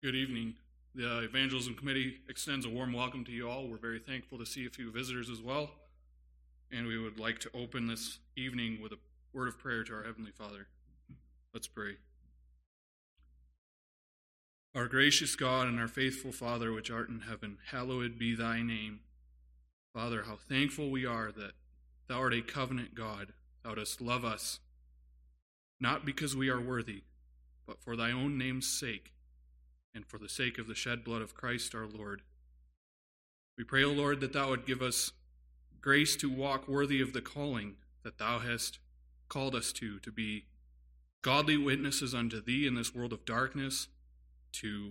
Good evening. The Evangelism Committee extends a warm welcome to you all. We're very thankful to see a few visitors as well. And we would like to open this evening with a word of prayer to our Heavenly Father. Let's pray. Our gracious God and our faithful Father, which art in heaven, hallowed be thy name. Father, how thankful we are that thou art a covenant God. Thou dost love us, not because we are worthy, but for thy own name's sake, and for the sake of the shed blood of Christ our Lord. We pray, O Lord, that thou would give us grace to walk worthy of the calling that thou hast called us to be godly witnesses unto thee in this world of darkness, to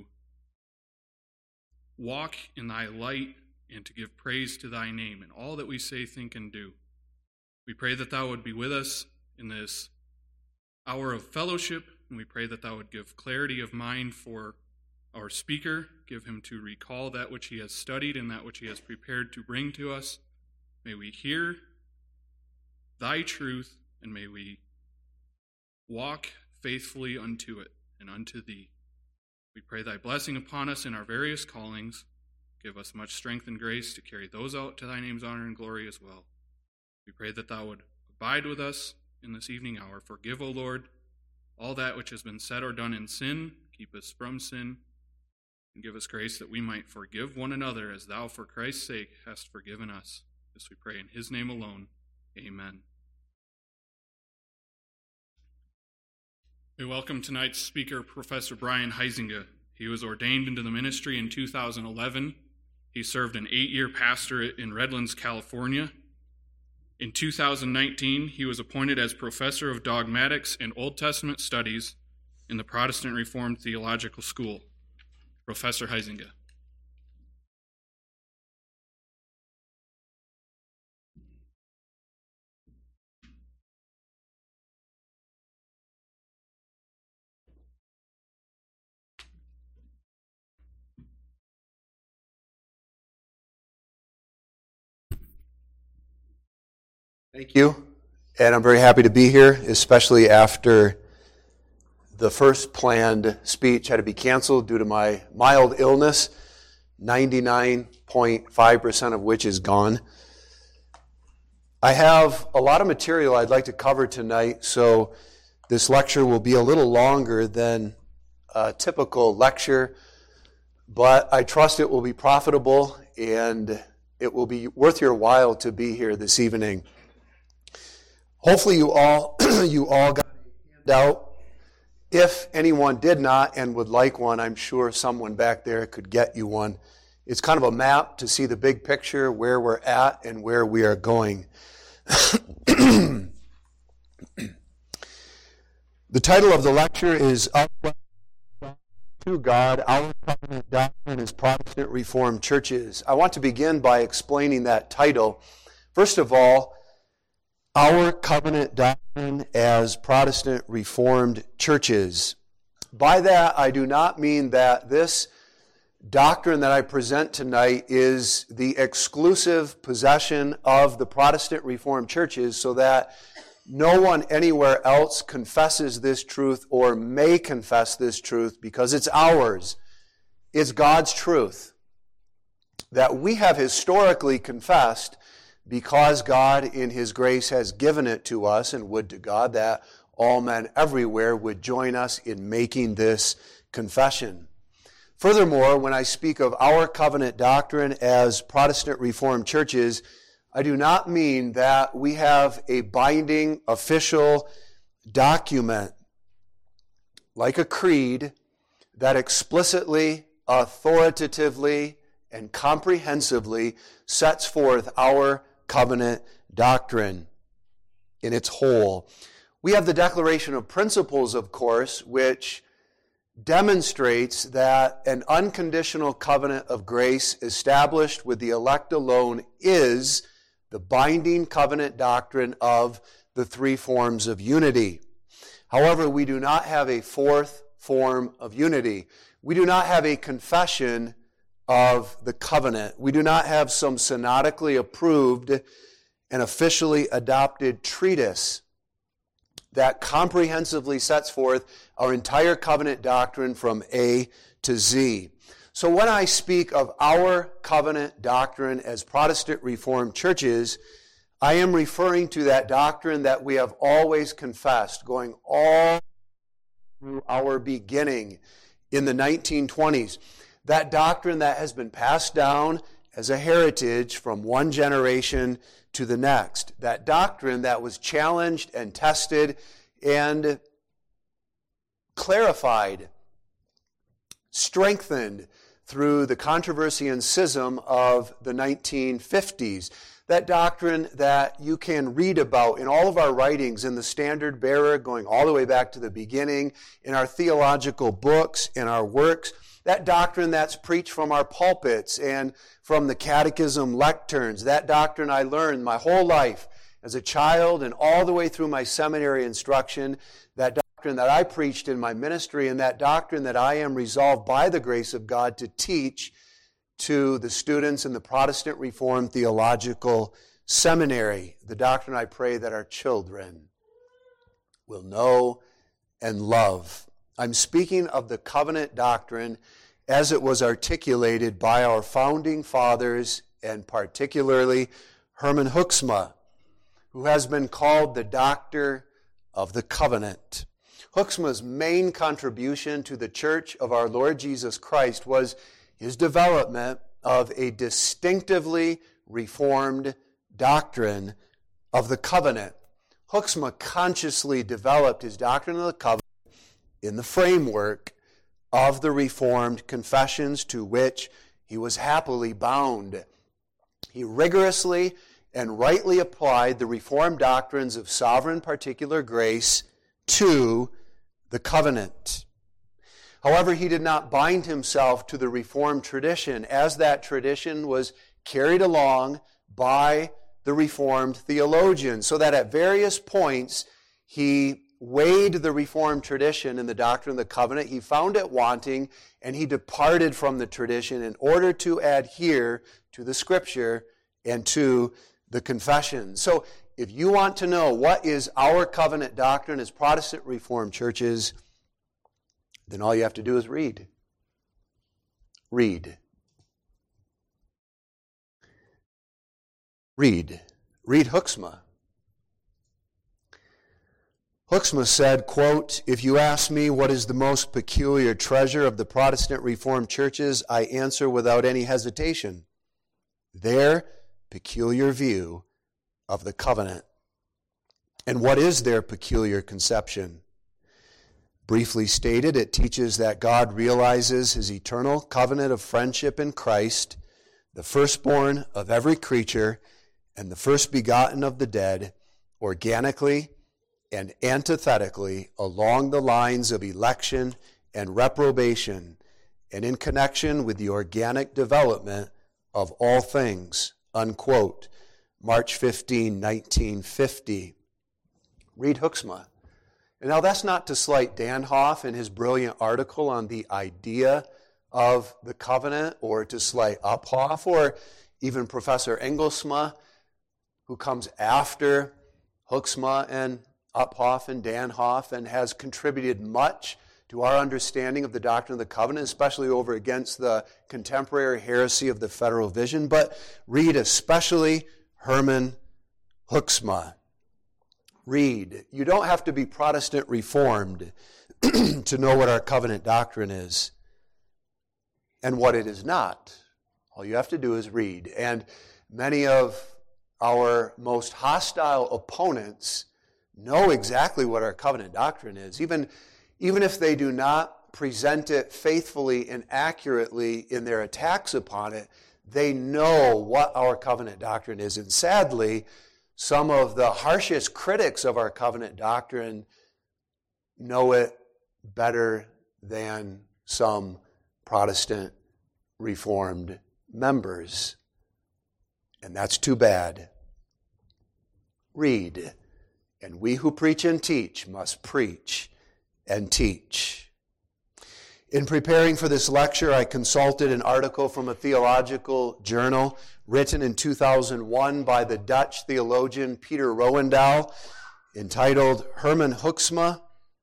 walk in thy light, and to give praise to thy name in all that we say, think, and do. We pray that thou would be with us in this hour of fellowship, and we pray that thou would give clarity of mind for our speaker, give him to recall that which he has studied and that which he has prepared to bring to us. May we hear thy truth, and may we walk faithfully unto it and unto thee. We pray thy blessing upon us in our various callings. Give us much strength and grace to carry those out to thy name's honor and glory as well. We pray that thou would abide with us in this evening hour. Forgive, O Lord, all that which has been said or done in sin. Keep us from sin. And give us grace that we might forgive one another as thou, for Christ's sake, hast forgiven us. This we pray in his name alone. Amen. We welcome tonight's speaker, Professor Brian Huizinga. He was ordained into the ministry in 2011. He served an 8-year pastorate in Redlands, California. In 2019, he was appointed as Professor of Dogmatics and Old Testament Studies in the Protestant Reformed Theological School. Professor Huizinga. Thank you, and I'm very happy to be here, especially after the first planned speech had to be canceled due to my mild illness, 99.5% of which is gone. I have a lot of material I'd like to cover tonight, so this lecture will be a little longer than a typical lecture, but I trust it will be profitable and it will be worth your while to be here this evening. Hopefully you all got a handout. If anyone did not and would like one, I'm sure someone back there could get you one. It's kind of a map to see the big picture, where we're at and where we are going. The title of the lecture is To God, Our Covenant Doctrine as Protestant Reformed Churches. I want to begin by explaining that title. First of all, Our Covenant Doctrine as Protestant Reformed Churches. By that, I do not mean that this doctrine that I present tonight is the exclusive possession of the Protestant Reformed churches so that no one anywhere else confesses this truth or may confess this truth because it's ours. It's God's truth that we have historically confessed because God in His grace has given it to us, and would to God that all men everywhere would join us in making this confession. Furthermore, when I speak of our covenant doctrine as Protestant Reformed churches, I do not mean that we have a binding official document like a creed that explicitly, authoritatively, and comprehensively sets forth our covenant doctrine in its whole. We have the Declaration of Principles, of course, which demonstrates that an unconditional covenant of grace established with the elect alone is the binding covenant doctrine of the three forms of unity. However, we do not have a fourth form of unity. We do not have a confession of the covenant. We do not have some synodically approved and officially adopted treatise that comprehensively sets forth our entire covenant doctrine from A to Z. So when I speak of our covenant doctrine as Protestant Reformed churches, I am referring to that doctrine that we have always confessed, going all through our beginning in the 1920s. That doctrine that has been passed down as a heritage from one generation to the next. That doctrine that was challenged and tested and clarified, strengthened through the controversy and schism of the 1950s. That doctrine that you can read about in all of our writings in the Standard Bearer, going all the way back to the beginning, in our theological books, in our works. That doctrine that's preached from our pulpits and from the catechism lecterns. That doctrine I learned my whole life as a child and all the way through my seminary instruction. That doctrine that I preached in my ministry, and that doctrine that I am resolved by the grace of God to teach to the students in the Protestant Reformed Theological Seminary. The doctrine I pray that our children will know and love. I'm speaking of the covenant doctrine as it was articulated by our founding fathers, and particularly Herman Hoeksema, who has been called the doctor of the covenant. Hoeksema's main contribution to the Church of our Lord Jesus Christ was his development of a distinctively Reformed doctrine of the covenant. Hoeksema consciously developed his doctrine of the covenant in the framework of the Reformed confessions to which he was happily bound. He rigorously and rightly applied the Reformed doctrines of sovereign particular grace to the covenant. However, he did not bind himself to the Reformed tradition as that tradition was carried along by the Reformed theologians, so that at various points he weighed the Reformed tradition in the doctrine of the covenant. He found it wanting, and he departed from the tradition in order to adhere to the Scripture and to the confession. So if you want to know what is our covenant doctrine as Protestant Reformed churches, then all you have to do is read. Read. Read. Read Hoeksema. Hoeksema said, quote, "If you ask me what is the most peculiar treasure of the Protestant Reformed churches, I answer without any hesitation. Their peculiar view of the covenant." And what is their peculiar conception? Briefly stated, it teaches that God realizes his eternal covenant of friendship in Christ, the firstborn of every creature and the first begotten of the dead, organically and antithetically along the lines of election and reprobation, and in connection with the organic development of all things, unquote. March 15, 1950. Read Hoeksema. And now that's not to slight Danhoff in his brilliant article on the idea of the covenant, or to slight Uphoff, or even Professor Engelsma, who comes after Hoeksema and Uphoff and Danhoff and has contributed much to our understanding of the doctrine of the covenant, especially over against the contemporary heresy of the federal vision. But read especially Herman Hoeksema. Read. You don't have to be Protestant Reformed to know what our covenant doctrine is and what it is not. All you have to do is read. And many of our most hostile opponents know exactly what our covenant doctrine is. Even if they do not present it faithfully and accurately in their attacks upon it, they know what our covenant doctrine is. And sadly, some of the harshest critics of our covenant doctrine know it better than some Protestant Reformed members. And that's too bad. Read. And we who preach and teach must preach and teach. In preparing for this lecture, I consulted an article from a theological journal written in 2001 by the Dutch theologian Peter Rowendaal. entitled Herman Hoeksema,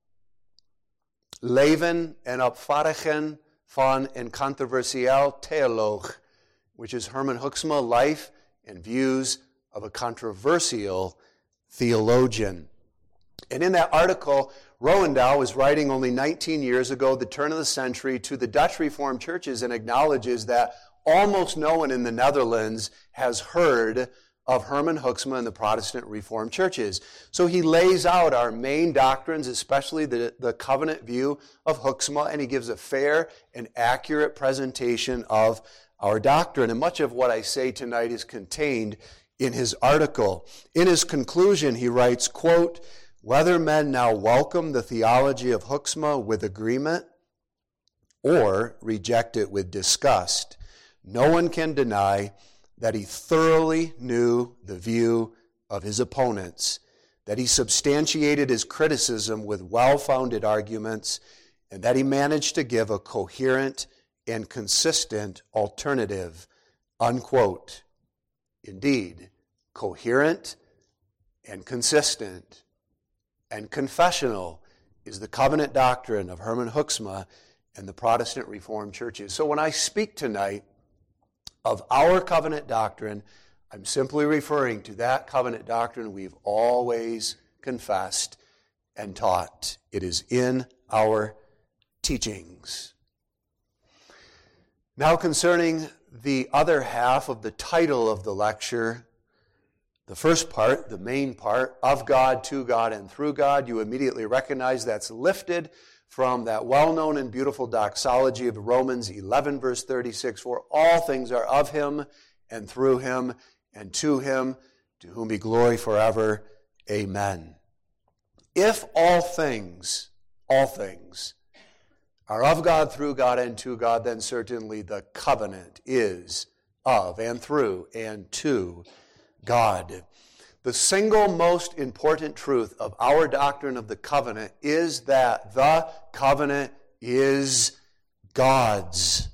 Leven en opvattingen van een controversieel theoloog, which is Herman Hoeksema, Life and Views of a Controversial Theologian. And in that article, Rowendaal was writing only 19 years ago, the turn of the century, to the Dutch Reformed churches, and acknowledges that almost no one in the Netherlands has heard of Herman Hoeksema and the Protestant Reformed churches. So he lays out our main doctrines, especially the covenant view of Hoeksema, and he gives a fair and accurate presentation of our doctrine. And much of what I say tonight is contained in his article. In his conclusion, he writes, quote, "Whether men now welcome the theology of Hoeksema with agreement or reject it with disgust, no one can deny that he thoroughly knew the view of his opponents, that he substantiated his criticism with well-founded arguments, and that he managed to give a coherent and consistent alternative," unquote. Indeed, coherent and consistent and confessional is the covenant doctrine of Herman Hoeksema and the Protestant Reformed churches. So when I speak tonight of our covenant doctrine, I'm simply referring to that covenant doctrine we've always confessed and taught. It is in our teachings. Now concerning the other half of the title of the lecture, the first part, the main part, of God, to God, and through God, you immediately recognize that's lifted from that well-known and beautiful doxology of Romans 11, verse 36, "For all things are of him, and through him, and to him, to whom be glory forever. Amen." If all things are of God, through God, and to God, then certainly the covenant is of, and through, and to God. The single most important truth of our doctrine of the covenant is that the covenant is God's.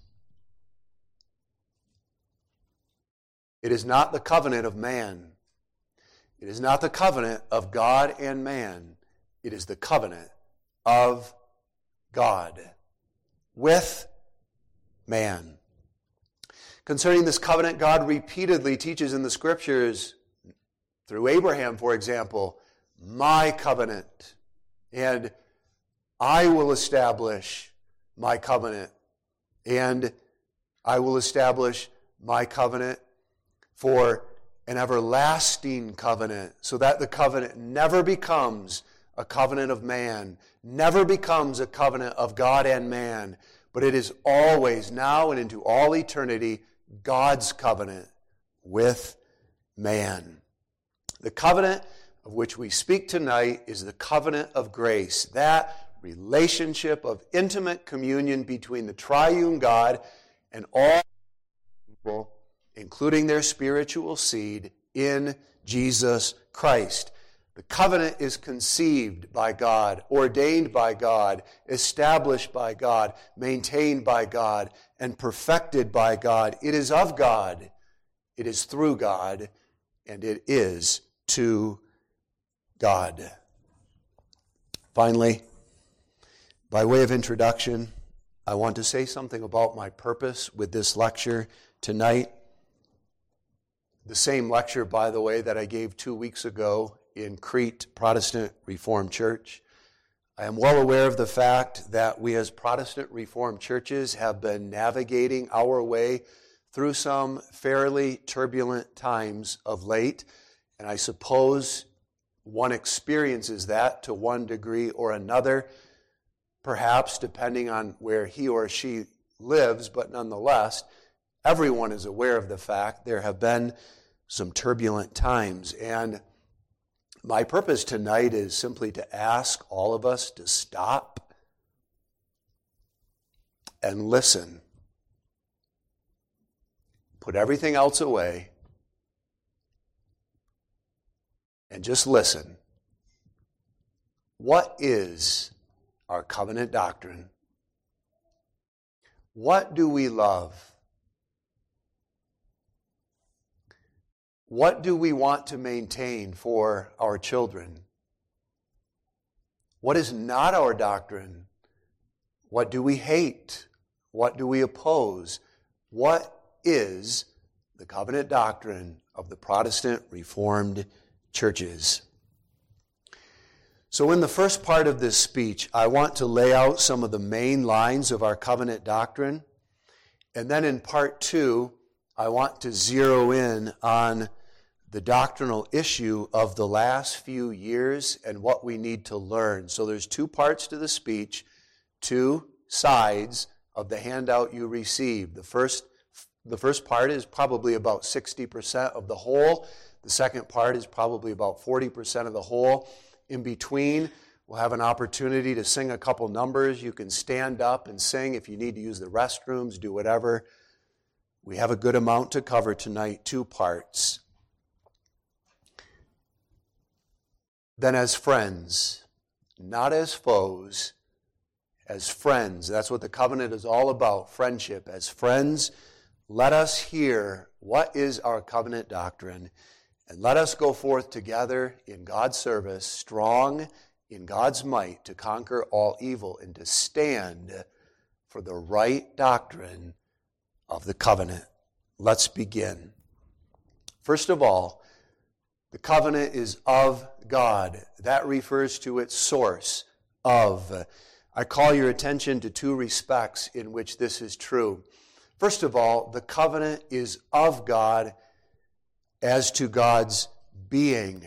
It is not the covenant of man. It is not the covenant of God and man. It is the covenant of God with man. Concerning this covenant, God repeatedly teaches in the Scriptures, through Abraham, for example, "My covenant," and "I will establish my covenant," and "I will establish my covenant for an everlasting covenant," so that the covenant never becomes a covenant of man, never becomes a covenant of God and man, but it is always, now and into all eternity, God's covenant with man. The covenant of which we speak tonight is the covenant of grace, that relationship of intimate communion between the triune God and all people, including their spiritual seed, in Jesus Christ. The covenant is conceived by God, ordained by God, established by God, maintained by God, and perfected by God. It is of God, it is through God, and it is to God. Finally, by way of introduction, I want to say something about my purpose with this lecture tonight. The same lecture, by the way, that I gave 2 weeks ago in Crete Protestant Reformed Church. I am well aware of the fact that we as Protestant Reformed churches have been navigating our way through some fairly turbulent times of late, and I suppose one experiences that to one degree or another, perhaps depending on where he or she lives, but nonetheless, everyone is aware of the fact there have been some turbulent times. And my purpose tonight is simply to ask all of us to stop and listen. Put everything else away and just listen. What is our covenant doctrine? What do we love? What do we want to maintain for our children? What is not our doctrine? What do we hate? What do we oppose? What is the covenant doctrine of the Protestant Reformed churches? So in the first part of this speech, I want to lay out some of the main lines of our covenant doctrine. And then in part 2, I want to zero in on the doctrinal issue of the last few years and what we need to learn. So there's 2 parts to the speech, 2 sides of the handout you received. The first part is probably about 60% of the whole. The second part is probably about 40% of the whole. In between, we'll have an opportunity to sing a couple numbers. You can stand up and sing. If you need to use the restrooms, do whatever. We have a good amount to cover tonight, 2 parts. Then as friends, not as foes, as friends. That's what the covenant is all about, friendship. As friends, let us hear what is our covenant doctrine, and let us go forth together in God's service, strong in God's might to conquer all evil and to stand for the right doctrine of the covenant. Let's begin. First of all, the covenant is of God. That refers to its source, of. I call your attention to 2 respects in which this is true. First of all, the covenant is of God as to God's being.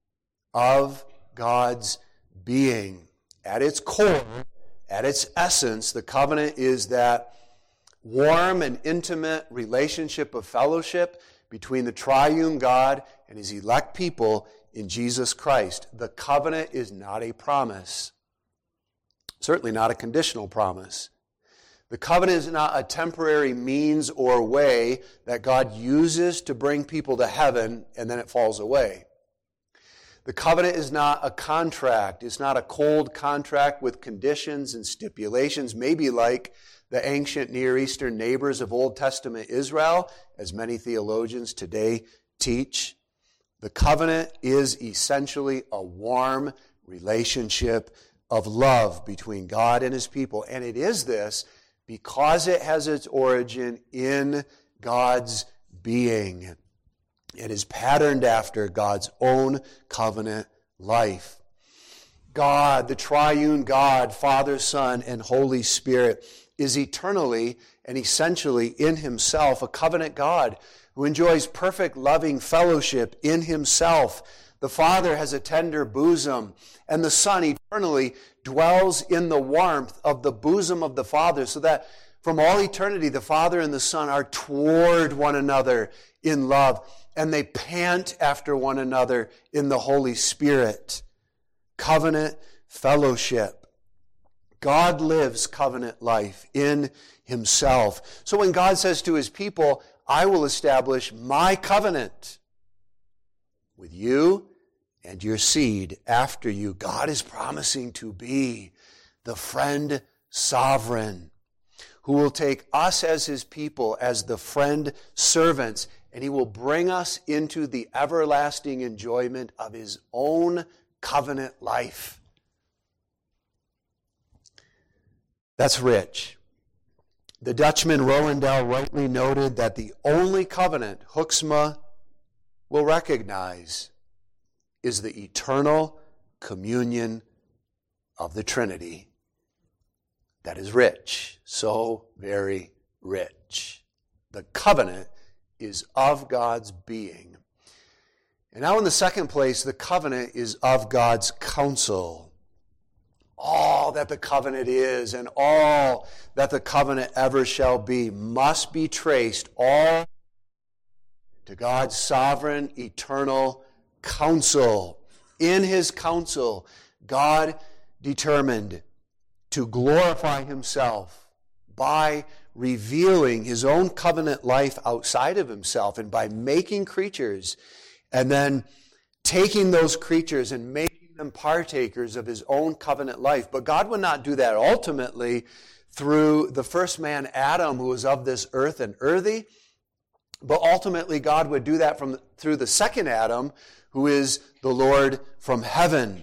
Of God's being. At its core, at its essence, the covenant is that warm and intimate relationship of fellowship between the triune God and his elect people in Jesus Christ. The covenant is not a promise. Certainly not a conditional promise. The covenant is not a temporary means or way that God uses to bring people to heaven and then it falls away. The covenant is not a contract. It's not a cold contract with conditions and stipulations, maybe like the ancient Near Eastern neighbors of Old Testament Israel, as many theologians today teach. The covenant is essentially a warm relationship of love between God and his people. And it is this because it has its origin in God's being. It is patterned after God's own covenant life. God, the triune God, Father, Son, and Holy Spirit, is eternally and essentially in himself a covenant God who enjoys perfect loving fellowship in himself. The Father has a tender bosom, and the Son eternally dwells in the warmth of the bosom of the Father, so that from all eternity the Father and the Son are toward one another in love, and they pant after one another in the Holy Spirit. Covenant fellowship. God lives covenant life in himself. So when God says to his people, I will establish my covenant with you and your seed after you, God is promising to be the friend sovereign who will take us as his people, as the friend servants, and he will bring us into the everlasting enjoyment of his own covenant life. That's rich. The Dutchman Rowendell rightly noted that the only covenant Hoeksma will recognize is the eternal communion of the Trinity. That is rich, so very rich. The covenant is of God's being. And now in the second place, the covenant is of God's counsel. All that the covenant is and all that the covenant ever shall be must be traced all to God's sovereign, eternal counsel. In his counsel, God determined to glorify himself by revealing his own covenant life outside of himself and by making creatures and then taking those creatures and making them partakers of his own covenant life. But God would not do that ultimately through the first man, Adam, who was of this earth and earthy. But ultimately, God would do that through the second Adam, who is the Lord from heaven.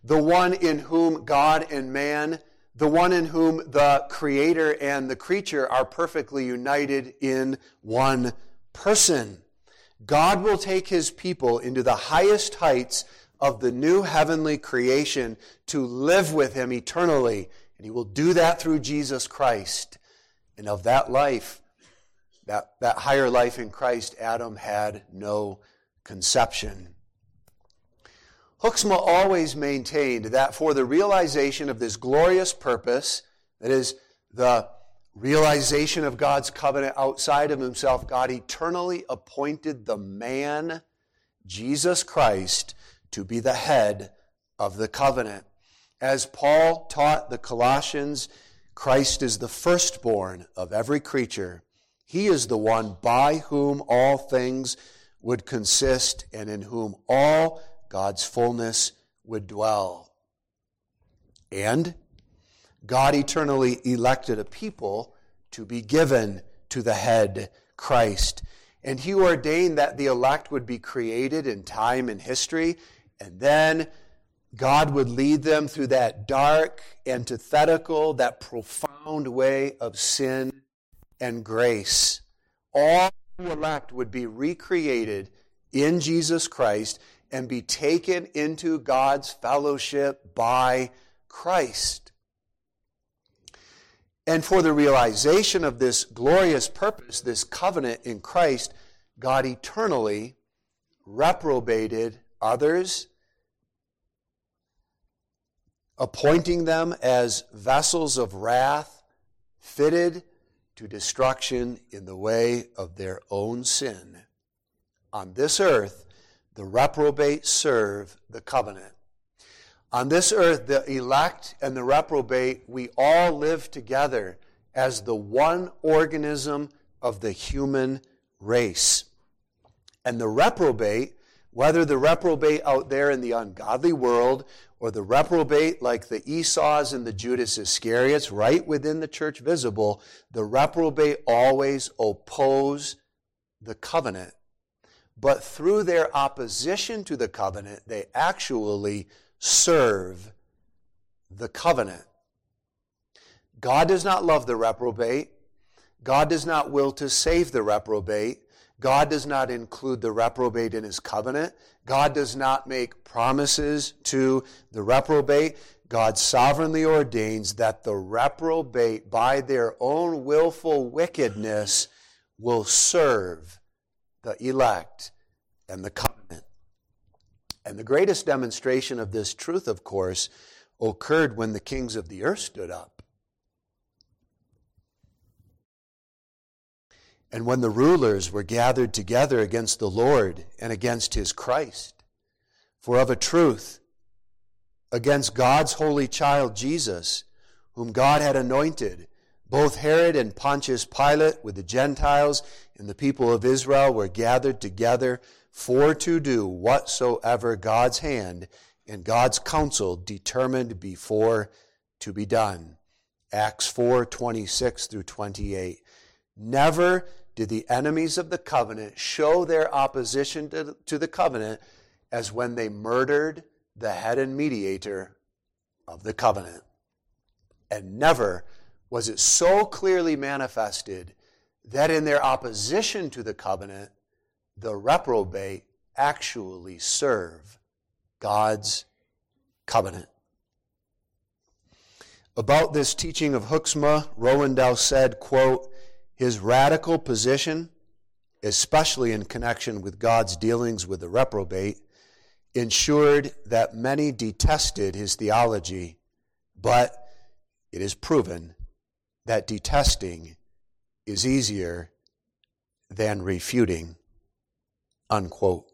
the one in whom God and man, the one in whom the Creator and the creature are perfectly united in one person. God will take his people into the highest heights of the new heavenly creation to live with him eternally. And he will do that through Jesus Christ. And of that life, that higher life in Christ, Adam had no conception. Hoeksema always maintained that for the realization of this glorious purpose, that is, the realization of God's covenant outside of himself, God eternally appointed the man, Jesus Christ, to be the head of the covenant. As Paul taught the Colossians, Christ is the firstborn of every creature. He is the one by whom all things would consist and in whom all God's fullness would dwell. And God eternally elected a people to be given to the head, Christ. And he ordained that the elect would be created in time and history, and then God would lead them through that dark, antithetical, that profound way of sin and grace. All the elect would be recreated in Jesus Christ and be taken into God's fellowship by Christ. And for the realization of this glorious purpose, this covenant in Christ, God eternally reprobated others, appointing them as vessels of wrath, fitted to destruction in the way of their own sin. On this earth, the reprobate serve the covenant. On this earth, the elect and the reprobate, we all live together as the one organism of the human race. And the reprobate, whether the reprobate out there in the ungodly world or the reprobate like the Esau's and the Judas Iscariots right within the church visible, the reprobate always oppose the covenant. But through their opposition to the covenant, they actually serve the covenant. God does not love the reprobate. God does not will to save the reprobate. God does not include the reprobate in his covenant. God does not make promises to the reprobate. God sovereignly ordains that the reprobate, by their own willful wickedness, will serve the elect and the covenant. And the greatest demonstration of this truth, of course, occurred when the kings of the earth stood up. And when the rulers were gathered together against the Lord and against his Christ. For of a truth, against God's holy child Jesus, whom God had anointed, both Herod and Pontius Pilate with the Gentiles and the people of Israel were gathered together for to do whatsoever God's hand and God's counsel determined before to be done. Acts 4:26 through 28. Never did the enemies of the covenant show their opposition to the covenant as when they murdered the head and mediator of the covenant. And never was it so clearly manifested that in their opposition to the covenant, the reprobate actually serve God's covenant. About this teaching of Hoeksema, Rowendell said, quote, his radical position, especially in connection with God's dealings with the reprobate, ensured that many detested his theology, but it is proven that detesting is easier than refuting, unquote.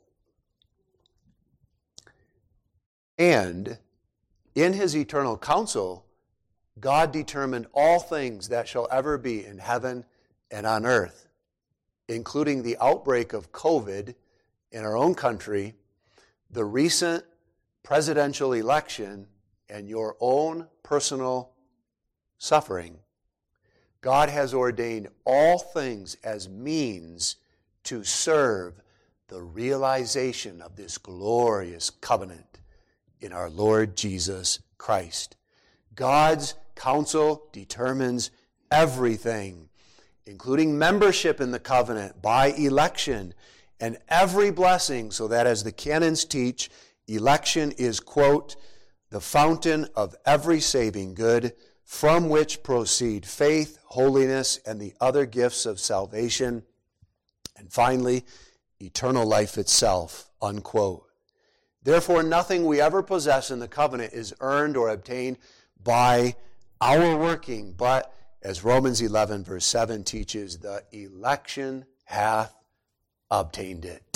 And in his eternal counsel, God determined all things that shall ever be in heaven and on earth, including the outbreak of COVID in our own country, the recent presidential election, and your own personal suffering. God has ordained all things as means to serve the realization of this glorious covenant in our Lord Jesus Christ. God's counsel determines everything, including membership in the covenant by election and every blessing, so that as the canons teach, election is, quote, the fountain of every saving good, from which proceed faith, holiness, and the other gifts of salvation, and finally, eternal life itself, unquote. Therefore, nothing we ever possess in the covenant is earned or obtained by our working, but as Romans 11, verse 7 teaches, the election hath obtained it.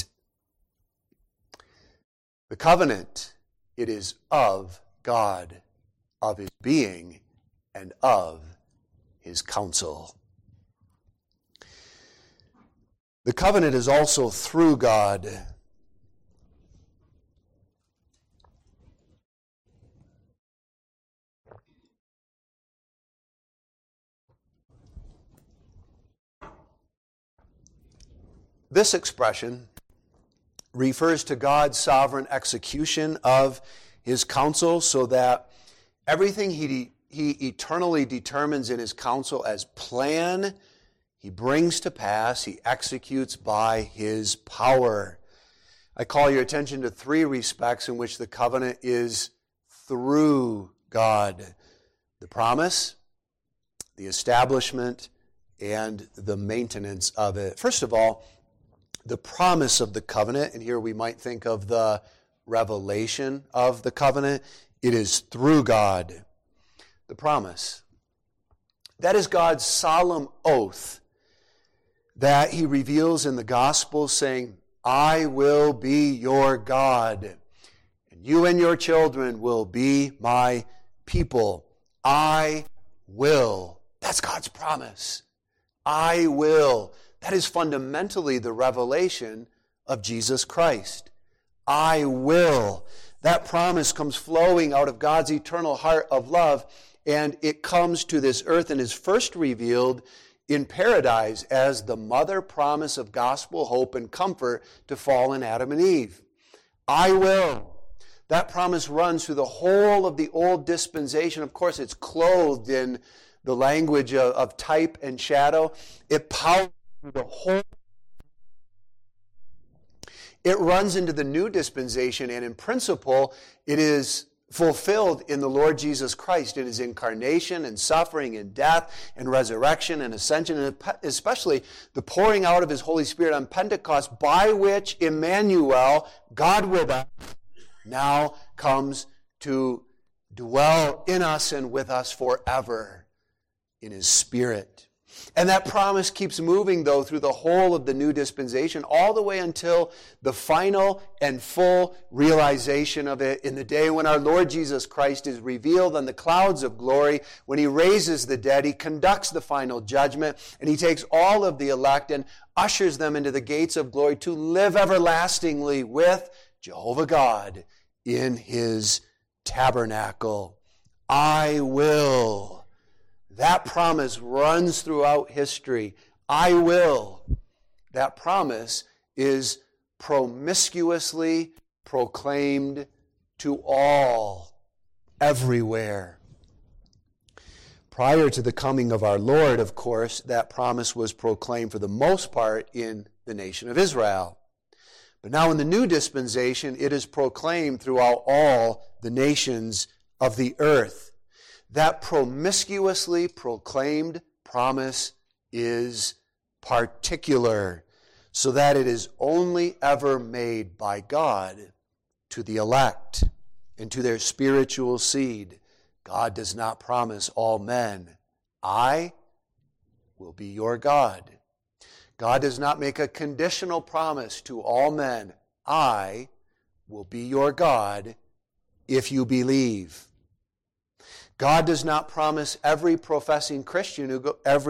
The covenant, it is of God, of his being, and of his counsel. The covenant is also through God. This expression refers to God's sovereign execution of his counsel, so that everything he eternally determines in his counsel as plan, he brings to pass, he executes by his power. I call your attention to three respects in which the covenant is through God: the promise, the establishment, and the maintenance of it. First of all, the promise of the covenant, and here we might think of the revelation of the covenant. It is through God. The promise. That is God's solemn oath that he reveals in the gospel, saying, I will be your God, and you and your children will be my people. I will. That's God's promise. I will. That is fundamentally the revelation of Jesus Christ. I will. That promise comes flowing out of God's eternal heart of love, and it comes to this earth and is first revealed in paradise as the mother promise of gospel hope and comfort to fallen Adam and Eve. I will. That promise runs through the whole of the old dispensation. Of course, it's clothed in the language of type and shadow. It powers the whole. It runs into the new dispensation, and in principle, it is fulfilled in the Lord Jesus Christ, in his incarnation and suffering and death and resurrection and ascension, and especially the pouring out of his Holy Spirit on Pentecost, by which Emmanuel, God with us, now comes to dwell in us and with us forever in his Spirit. And that promise keeps moving, though, through the whole of the new dispensation, all the way until the final and full realization of it in the day when our Lord Jesus Christ is revealed on the clouds of glory, when he raises the dead, he conducts the final judgment, and he takes all of the elect and ushers them into the gates of glory to live everlastingly with Jehovah God in his tabernacle. I will. That promise runs throughout history. I will. That promise is promiscuously proclaimed to all, everywhere. Prior to the coming of our Lord, of course, that promise was proclaimed for the most part in the nation of Israel. But now in the new dispensation, it is proclaimed throughout all the nations of the earth. That promiscuously proclaimed promise is particular, so that it is only ever made by God to the elect and to their spiritual seed. God does not promise all men, I will be your God. God does not make a conditional promise to all men, I will be your God if you believe. God does not promise every professing Christian who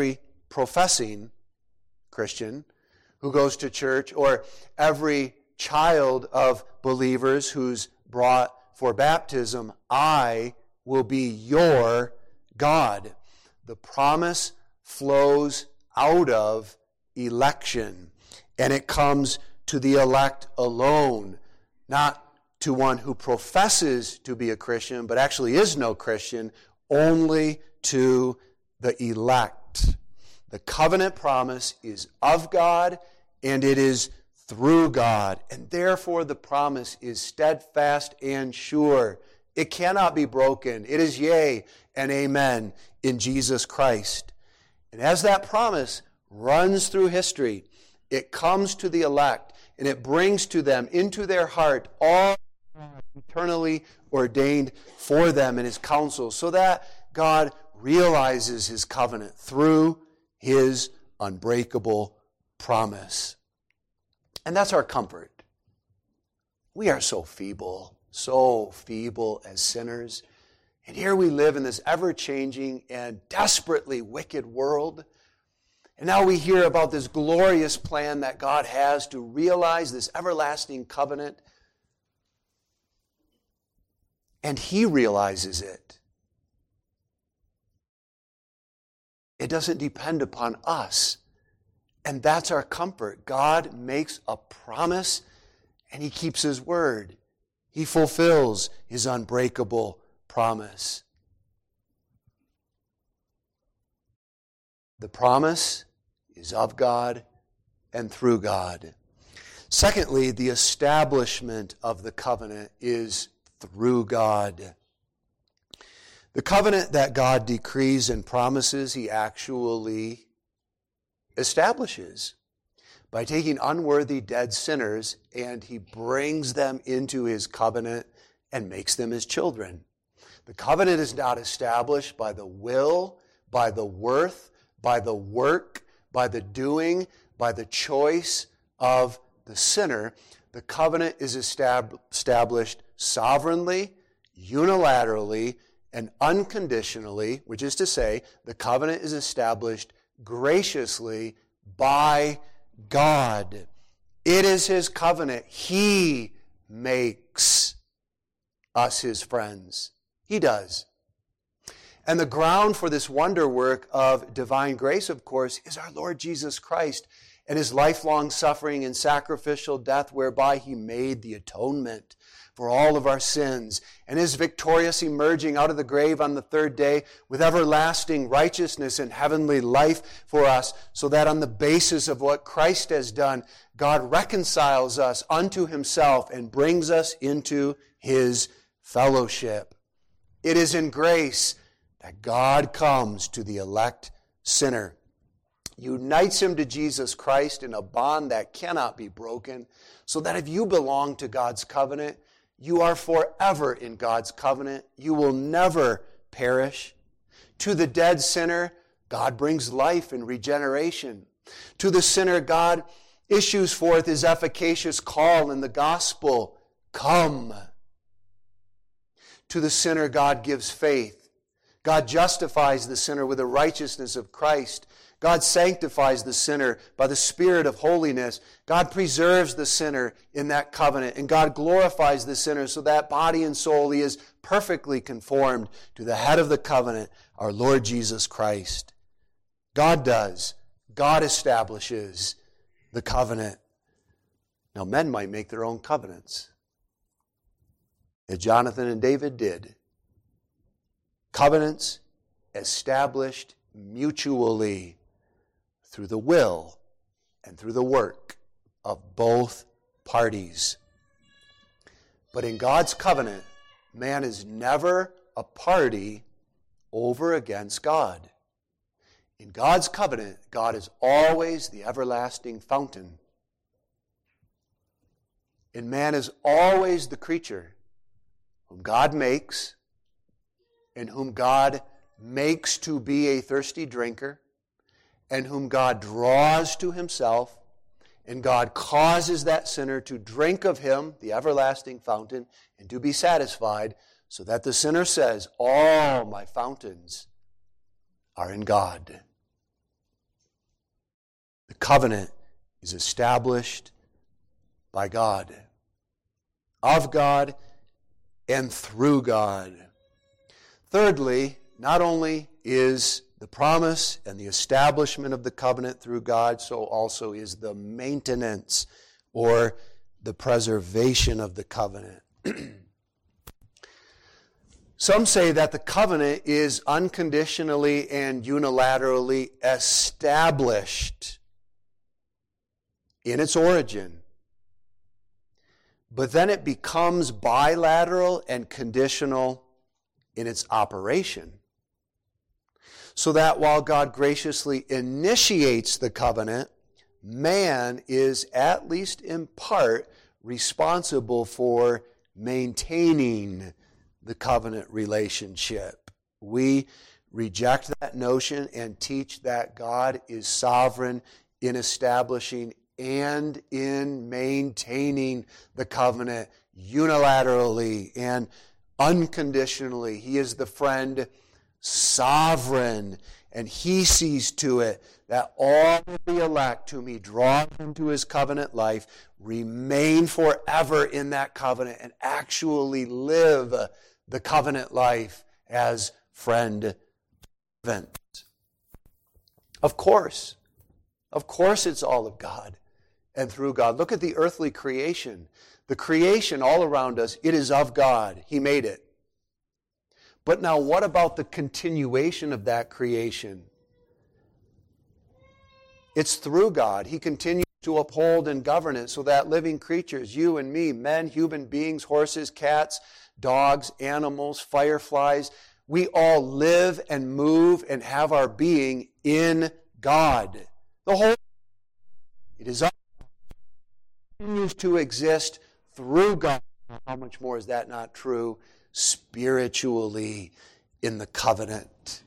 goes to church, or every child of believers who's brought for baptism, I will be your God. The promise flows out of election, and it comes to the elect alone, not to one who professes to be a Christian, but actually is no Christian, only to the elect. The covenant promise is of God, and it is through God. And therefore the promise is steadfast and sure. It cannot be broken. It is yea and amen in Jesus Christ. And as that promise runs through history, it comes to the elect, and it brings to them into their heart all eternally ordained for them in His counsel, so that God realizes His covenant through His unbreakable promise. And that's our comfort. We are so feeble as sinners. And here we live in this ever-changing and desperately wicked world. And now we hear about this glorious plan that God has to realize this everlasting covenant. And He realizes it. It doesn't depend upon us. And that's our comfort. God makes a promise, and He keeps His word. He fulfills His unbreakable promise. The promise is of God and through God. Secondly, the establishment of the covenant is through God. The covenant that God decrees and promises, He actually establishes by taking unworthy dead sinners, and He brings them into His covenant and makes them His children. The covenant is not established by the will, by the worth, by the work, by the doing, by the choice of the sinner. The covenant is established sovereignly, unilaterally, and unconditionally, which is to say, the covenant is established graciously by God. It is His covenant. He makes us His friends. He does. And the ground for this wonder work of divine grace, of course, is our Lord Jesus Christ and His lifelong suffering and sacrificial death, whereby He made the atonement for all of our sins, and His victorious emerging out of the grave on the third day with everlasting righteousness and heavenly life for us, so that on the basis of what Christ has done, God reconciles us unto Himself and brings us into His fellowship. It is in grace that God comes to the elect sinner, unites him to Jesus Christ in a bond that cannot be broken, so that if you belong to God's covenant, you are forever in God's covenant. You will never perish. To the dead sinner, God brings life and regeneration. To the sinner, God issues forth His efficacious call in the gospel, come. To the sinner, God gives faith. God justifies the sinner with the righteousness of Christ. God sanctifies the sinner by the Spirit of holiness. God preserves the sinner in that covenant, and God glorifies the sinner so that body and soul he is perfectly conformed to the head of the covenant, our Lord Jesus Christ. God does. God establishes the covenant. Now, men might make their own covenants, as Jonathan and David did. Covenants established mutually through the will and through the work of both parties. But in God's covenant, man is never a party over against God. In God's covenant, God is always the everlasting fountain. And man is always the creature whom God makes and whom God makes to be a thirsty drinker, and whom God draws to Himself, and God causes that sinner to drink of Him, the everlasting fountain, and to be satisfied, so that the sinner says, all my fountains are in God. The covenant is established by God, of God, and through God. Thirdly, not only is the promise and the establishment of the covenant through God, so also is the maintenance or the preservation of the covenant. Some say that the covenant is unconditionally and unilaterally established in its origin, but then it becomes bilateral and conditional in its operation. So that while God graciously initiates the covenant, man is, at least in part, responsible for maintaining the covenant relationship. We reject that notion and teach that God is sovereign in establishing and in maintaining the covenant unilaterally and unconditionally. He is the friend sovereign, and he sees to it that all of the elect whom he draws into his covenant life remain forever in that covenant and actually live the covenant life as friend servant. Of course it's all of God and through God. Look at the earthly creation. The creation all around us, it is of God. He made it. But now what about the continuation of that creation? It's through God. He continues to uphold and govern it so that living creatures, you and me, men, human beings, horses, cats, dogs, animals, fireflies, we all live and move and have our being in God. The whole it is continues to exist through God. How much more is that not true spiritually in the covenant?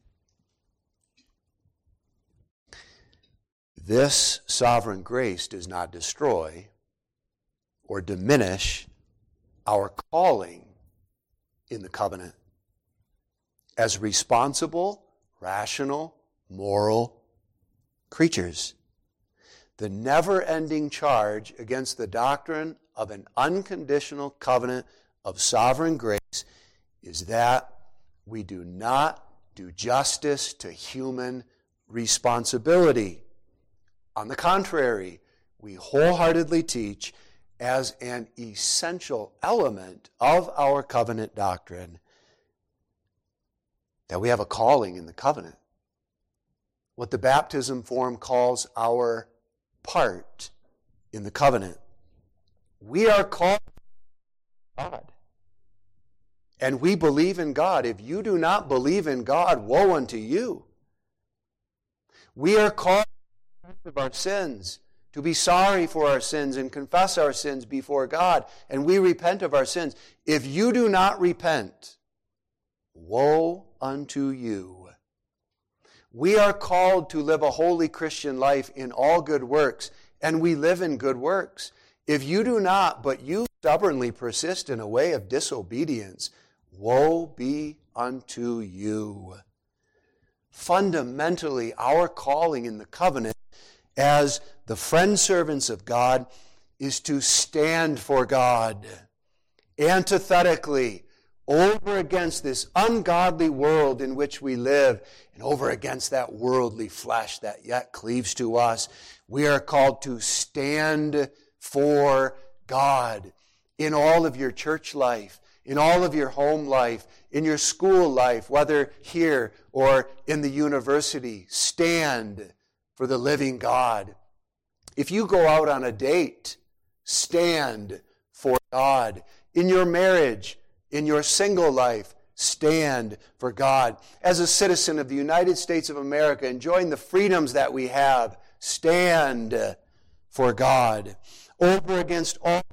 This sovereign grace does not destroy or diminish our calling in the covenant as responsible, rational, moral creatures. The never-ending charge against the doctrine of an unconditional covenant of sovereign grace is that we do not do justice to human responsibility. On the contrary, we wholeheartedly teach as an essential element of our covenant doctrine that we have a calling in the covenant. What the baptism form calls our part in the covenant. We are called to God. And we believe in God. If you do not believe in God, woe unto you. We are called to repent of our sins, to be sorry for our sins and confess our sins before God, and we repent of our sins. If you do not repent, woe unto you. We are called to live a holy Christian life in all good works, and we live in good works. If you do not, but you stubbornly persist in a way of disobedience, woe be unto you. Fundamentally, our calling in the covenant as the friend servants of God is to stand for God. Antithetically, over against this ungodly world in which we live, and over against that worldly flesh that yet cleaves to us, we are called to stand for God in all of your church life, in all of your home life, in your school life, whether here or in the university. Stand for the living God. If you go out on a date, stand for God. In your marriage, in your single life, stand for God. As a citizen of the United States of America, enjoying the freedoms that we have, stand for God. Over against all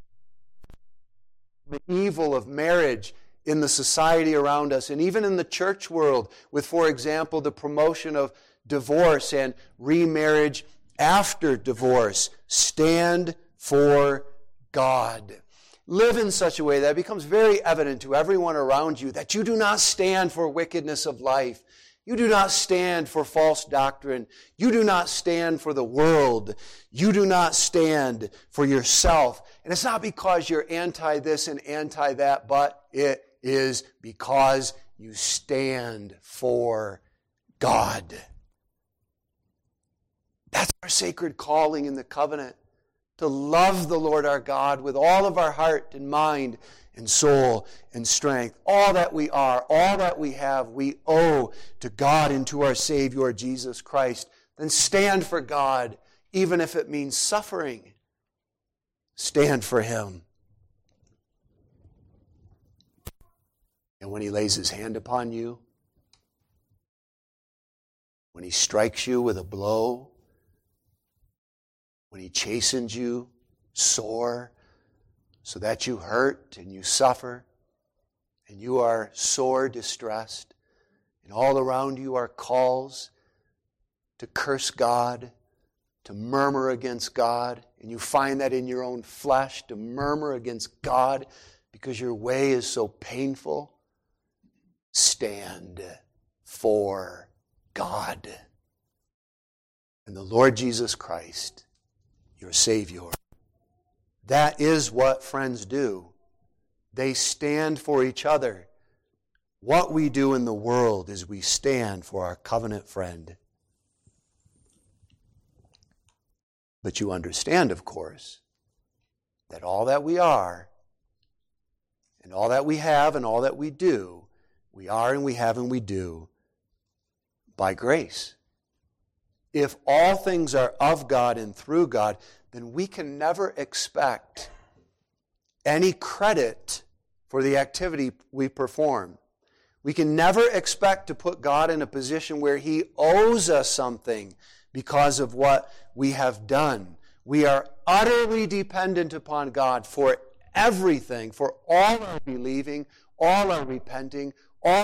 the evil of marriage in the society around us, and even in the church world, with, for example, the promotion of divorce and remarriage after divorce. Stand for God. Live in such a way that it becomes very evident to everyone around you that you do not stand for wickedness of life. You do not stand for false doctrine. You do not stand for the world. You do not stand for yourself. And it's not because you're anti this and anti that, but it is because you stand for God. That's our sacred calling in the covenant. to love the Lord our God with all of our heart and mind and soul and strength. All that we are, all that we have, we owe to God and to our Savior, Jesus Christ. Then stand for God, even if it means suffering. Stand for Him. And when He lays His hand upon you, when He strikes you with a blow, when He chastens you sore so that you hurt and you suffer and you are sore distressed, and all around you are calls to curse God, to murmur against God, and you find that in your own flesh, to murmur against God because your way is so painful, stand for God and the Lord Jesus Christ, your Savior. That is what friends do. They stand for each other. What we do in the world is we stand for our covenant friend. But you understand, of course, that all that we are, and all that we have, and all that we do, we are and we have and we do by grace. If all things are of God and through God, then we can never expect any credit for the activity we perform. We can never expect to put God in a position where He owes us something because of what we have done. We are utterly dependent upon God for everything, for all our believing, all our repenting, all.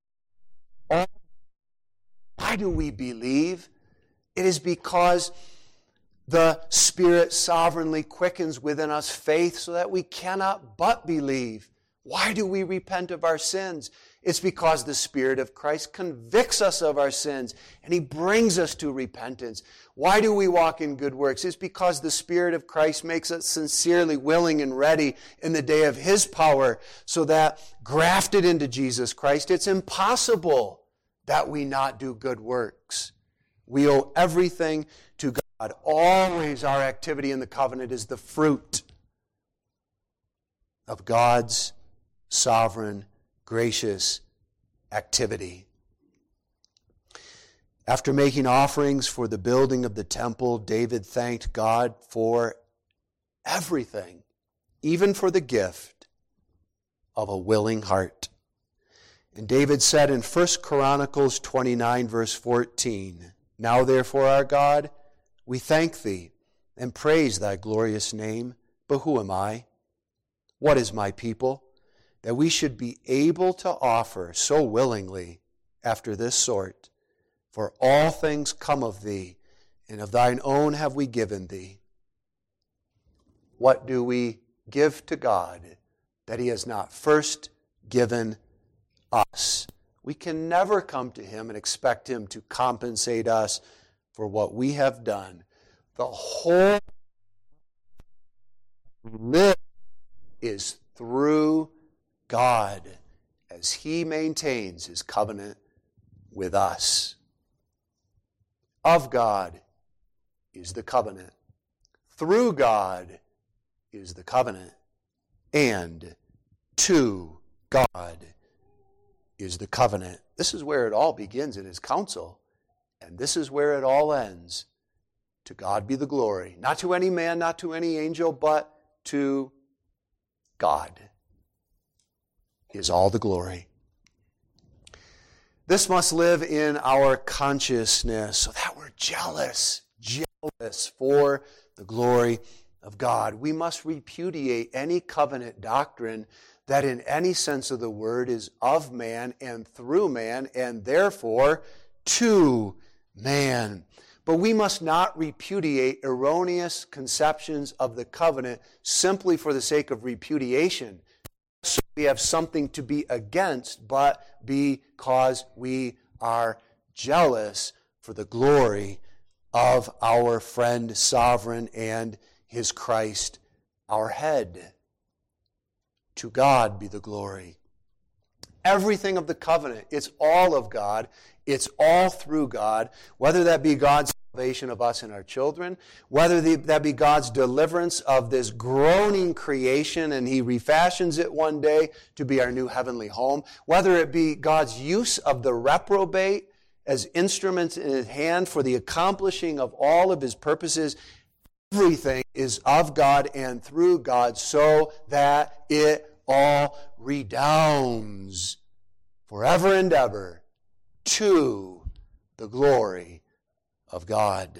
Why do we believe? It is because the Spirit sovereignly quickens within us faith so that we cannot but believe. Why do we repent of our sins? It's because the Spirit of Christ convicts us of our sins and He brings us to repentance. Why do we walk in good works? It's because the Spirit of Christ makes us sincerely willing and ready in the day of His power, so that grafted into Jesus Christ, it's impossible that we not do good works. We owe everything to God. Always our activity in the covenant is the fruit of God's sovereign, gracious activity. After making offerings for the building of the temple, David thanked God for everything, even for the gift of a willing heart. And David said in 1 Chronicles 29, verse 14, "Now therefore, our God, we thank Thee and praise Thy glorious name. But who am I? What is my people, that we should be able to offer so willingly after this sort? For all things come of Thee, and of Thine own have we given Thee." What do we give to God that He has not first given us? We can never come to Him and expect Him to compensate us for what we have done. The whole live is through God as He maintains His covenant with us. Of God is the covenant. Through God is the covenant. And to God is the covenant. This is where it all begins in His counsel. And this is where it all ends. To God be the glory. Not to any man, not to any angel, but to God is all the glory. This must live in our consciousness so that we're jealous for the glory of God. We must repudiate any covenant doctrine that in any sense of the word is of man and through man and therefore to man. But we must not repudiate erroneous conceptions of the covenant simply for the sake of repudiation. So we have something to be against, but because we are jealous for the glory of our friend, sovereign, and His Christ, our head. To God be the glory. everything of the covenant. It's all of God. It's all through God, whether that be God's salvation of us and our children, whether that be God's deliverance of this groaning creation and He refashions it one day to be our new heavenly home, whether it be God's use of the reprobate as instruments in His hand for the accomplishing of all of His purposes. Everything is of God and through God so that it all redounds forever and ever to the glory of God.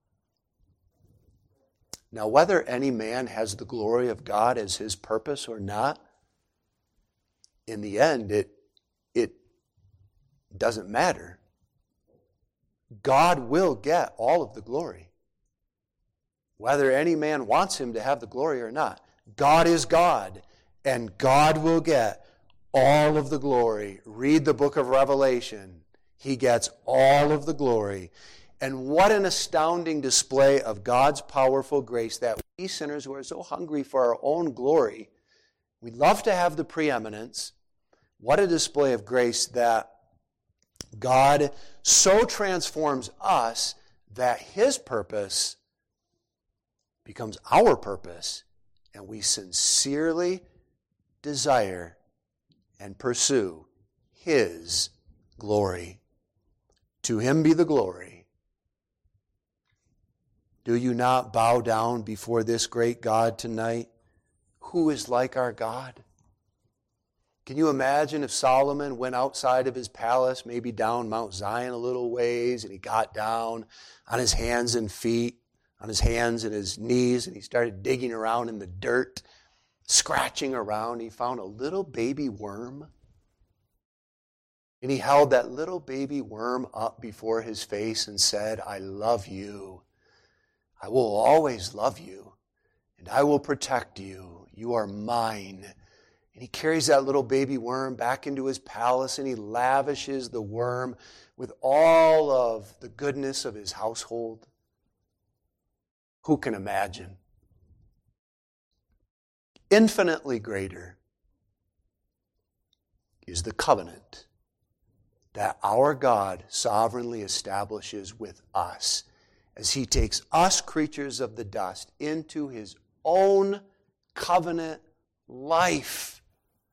Now, whether any man has the glory of God as his purpose or not, in the end, it doesn't matter. God will get all of the glory. Whether any man wants Him to have the glory or not, God is God, and God will get all of the glory. Read the book of Revelation. He gets all of the glory. And what an astounding display of God's powerful grace that we sinners who are so hungry for our own glory, we love to have the preeminence. What a display of grace that God so transforms us that His purpose becomes our purpose, and we sincerely desire and pursue His glory. To Him be the glory. Do you not bow down before this great God tonight? Who is like our God? Can you imagine if Solomon went outside of his palace, maybe down Mount Zion a little ways, and he got down on his hands and feet, on his hands and his knees, and he started digging around in the dirt, scratching around. He found a little baby worm, and he held that little baby worm up before his face and said, I love you. I will always love you, and I will protect you. You are mine. And he carries that little baby worm back into his palace, and he lavishes the worm with all of the goodness of his household. Who can imagine? Infinitely greater is the covenant that our God sovereignly establishes with us as He takes us, creatures of the dust, into His own covenant life.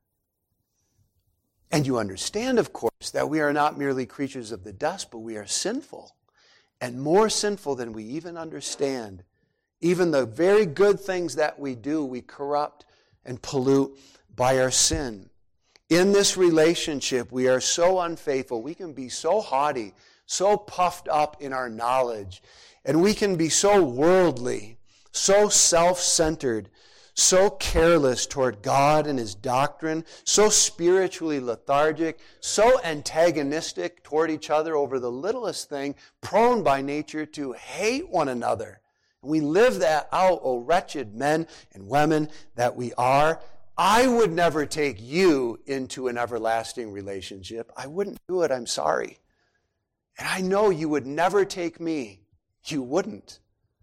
And you understand, of course, that we are not merely creatures of the dust, but we are sinful, and more sinful than we even understand. Even the very good things that we do, we corrupt and pollute by our sin. In this relationship, we are so unfaithful. We can be so haughty, so puffed up in our knowledge, and we can be so worldly, so self-centered, so careless toward God and His doctrine, so spiritually lethargic, so antagonistic toward each other over the littlest thing, prone by nature to hate one another. We live that out, O wretched men and women that we are. I would never take you into an everlasting relationship. I wouldn't do it, I'm sorry. And I know you would never take me. You wouldn't.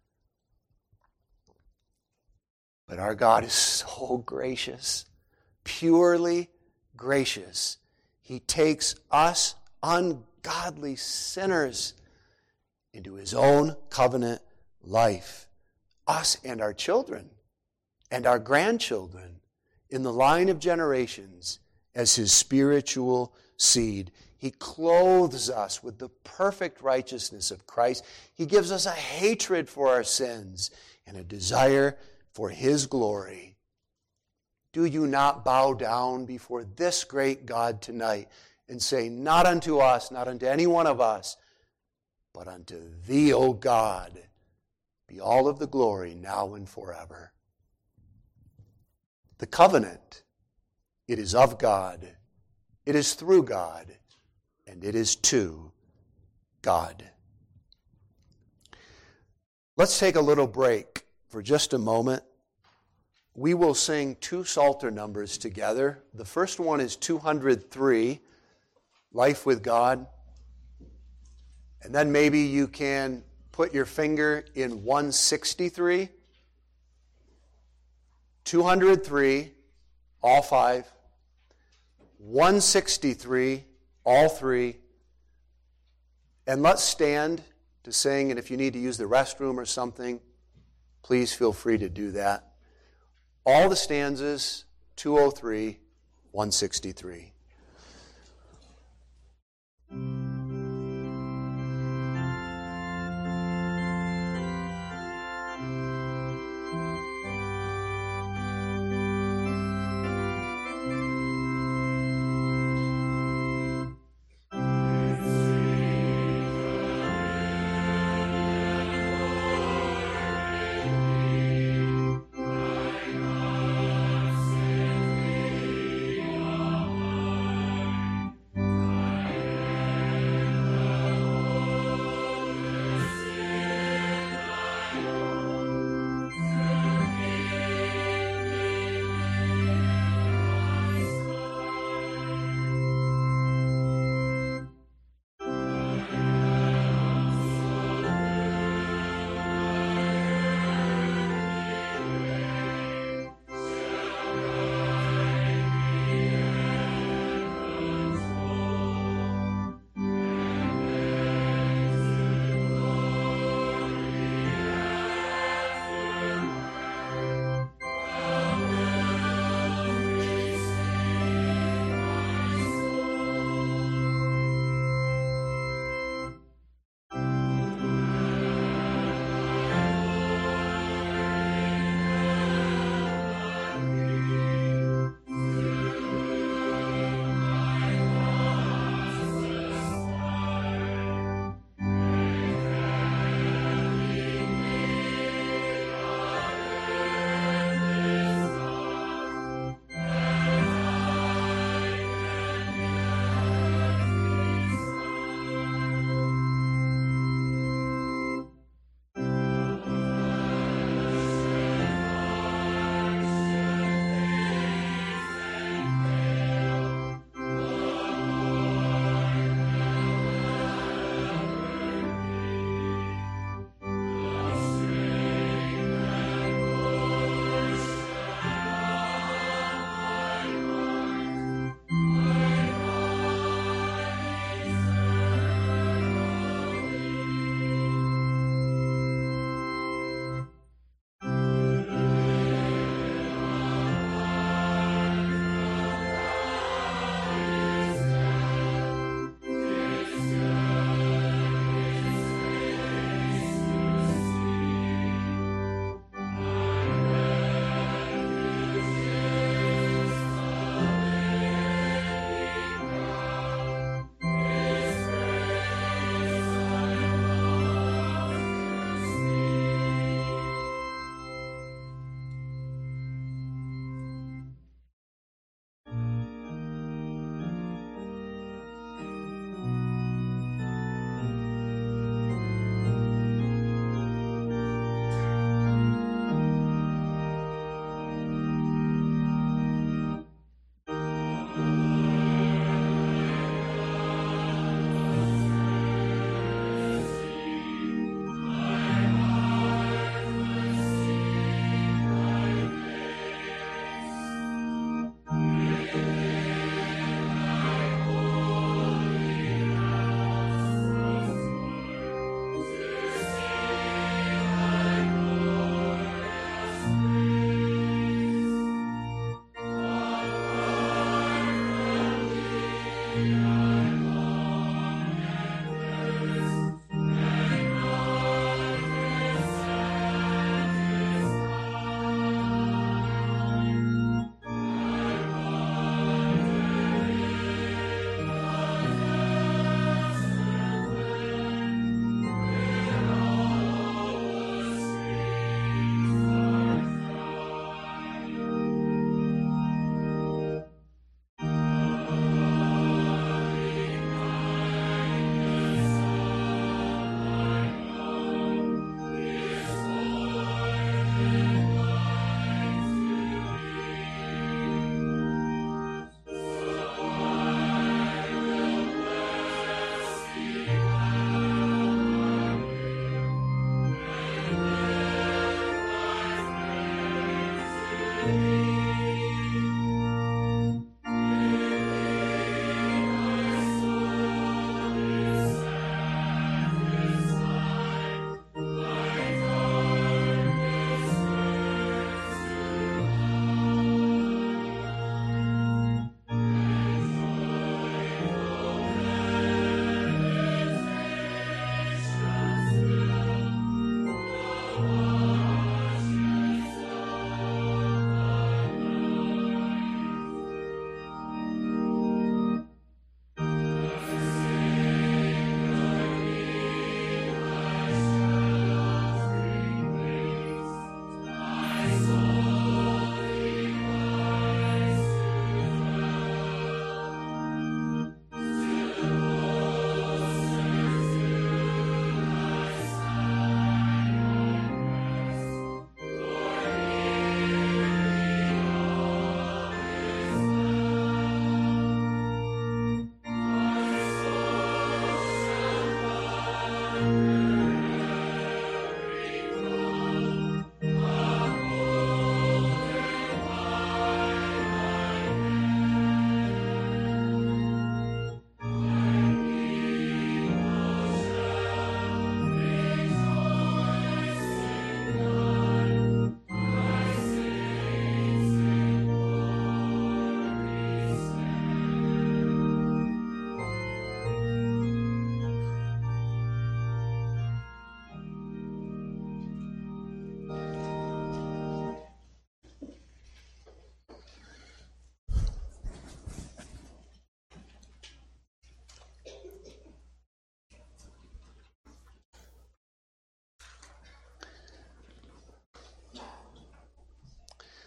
But our God is so gracious, purely gracious. He takes us ungodly sinners into His own covenant life, us and our children and our grandchildren in the line of generations as His spiritual seed. He clothes us with the perfect righteousness of Christ. He gives us a hatred for our sins and a desire for His glory. Do you not bow down before this great God tonight and say, not unto us, not unto any one of us, but unto Thee, O God, be all of the glory now and forever. The covenant, it is of God, it is through God, and it is to God. Let's take a little break for just a moment. We will sing two Psalter numbers together. The first one is 203, Life with God. And then maybe you can put your finger in 163, 203, all five, 163, all three. And let's stand to sing, and if you need to use the restroom or something, please feel free to do that. All the stanzas, 203, 163.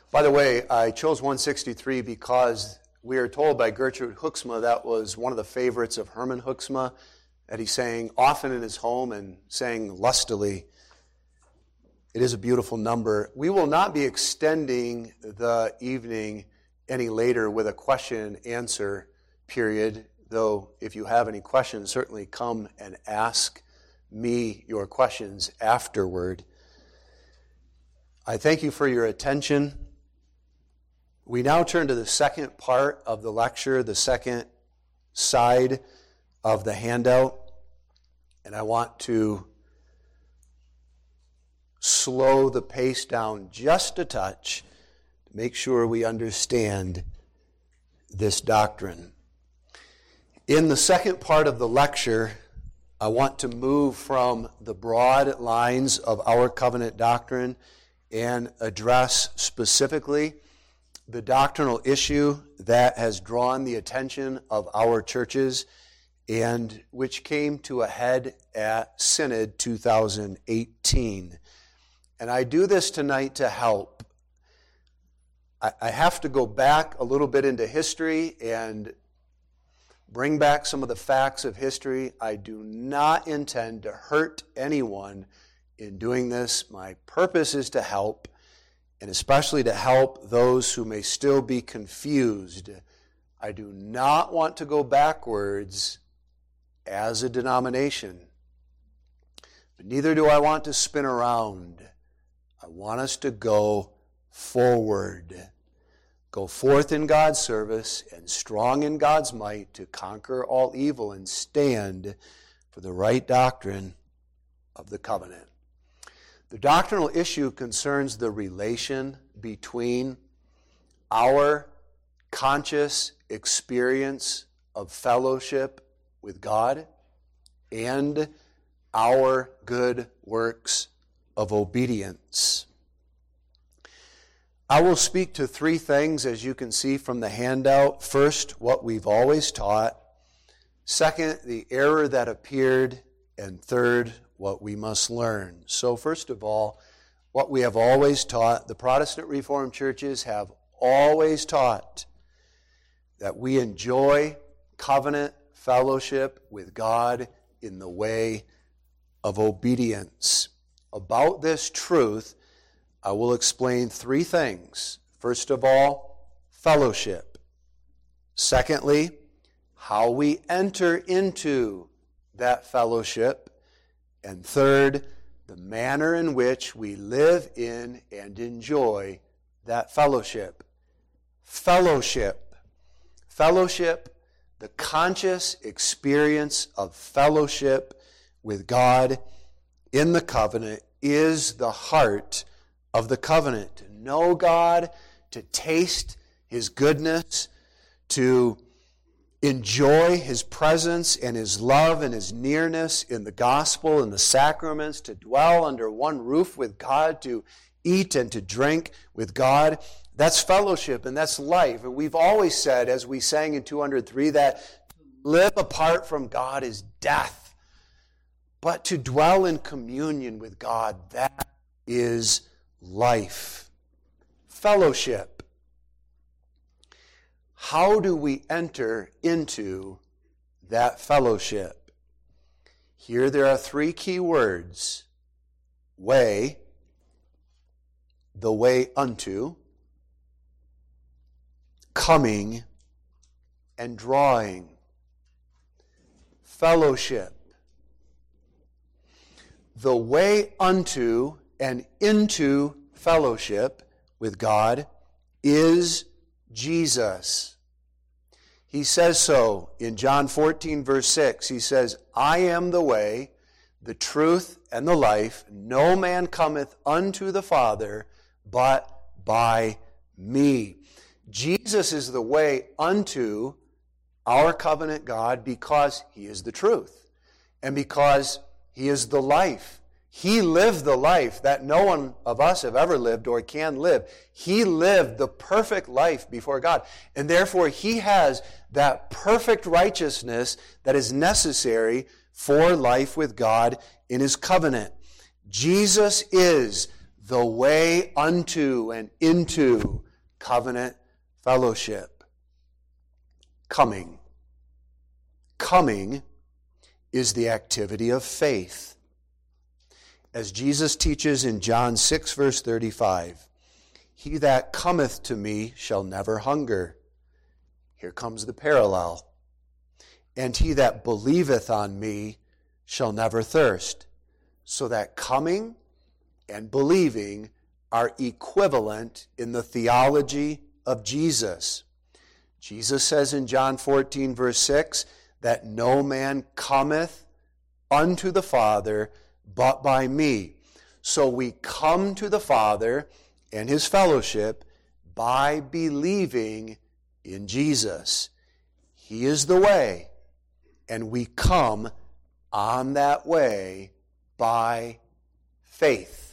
By the way, I chose 163 because we are told by Gertrude Huxma that was one of the favorites of Herman Huxma, that he sang often in his home and sang lustily. It is a beautiful number. We will not be extending the evening any later with a question and answer period, though if you have any questions, certainly come and ask me your questions afterward. I thank you for your attention. We now turn to the second part of the lecture, the second side of the handout, and I want to slow the pace down just a touch to make sure we understand this doctrine. In the second part of the lecture, I want to move from the broad lines of our covenant doctrine and address specifically the doctrinal issue that has drawn the attention of our churches and which came to a head at Synod 2018. And I do this tonight to help. I have to go back a little bit into history and bring back some of the facts of history. I do not intend to hurt anyone in doing this. My purpose is to help, and especially to help those who may still be confused. I do not want to go backwards as a denomination, but neither do I want to spin around. I want us to go forward. Go forth in God's service and strong in God's might to conquer all evil and stand for the right doctrine of the covenant. The doctrinal issue concerns the relation between our conscious experience of fellowship with God and our good works of obedience. I will speak to three things, as you can see from the handout. First, what we've always taught. Second, the error that appeared. And third, what we must learn. So first of all, what we have always taught. The Protestant Reformed churches have always taught that we enjoy covenant fellowship with God in the way of obedience. About this truth, I will explain three things. First of all, fellowship. Secondly, how we enter into that fellowship. And third, the manner in which we live in and enjoy that fellowship. Fellowship. Fellowship, the conscious experience of fellowship with God in the covenant, is the heart of the covenant. To know God, to taste His goodness, to enjoy His presence and His love and His nearness in the gospel and the sacraments, to dwell under one roof with God, to eat and to drink with God. That's fellowship and that's life. And we've always said, as we sang in 203, that to live apart from God is death. But to dwell in communion with God, that is life. Fellowship. How do we enter into that fellowship? Here there are three key words. Way, the way unto, coming, and drawing. Fellowship. The way unto and into fellowship with God is Jesus. He says so in John 14, verse 6. He says, I am the way, the truth, and the life. No man cometh unto the Father but by me. Jesus is the way unto our covenant God because He is the truth and because He is the life. He lived the life that no one of us have ever lived or can live. He lived the perfect life before God. And therefore, He has that perfect righteousness that is necessary for life with God in His covenant. Jesus is the way unto and into covenant fellowship. Coming. Coming is the activity of faith. As Jesus teaches in John 6, verse 35, he that cometh to me shall never hunger. Here comes the parallel. And he that believeth on me shall never thirst. So that coming and believing are equivalent in the theology of Jesus. Jesus says in John 14, verse 6, that no man cometh unto the Father but by me. So we come to the Father and his fellowship by believing in Jesus. He is the way, and we come on that way by faith.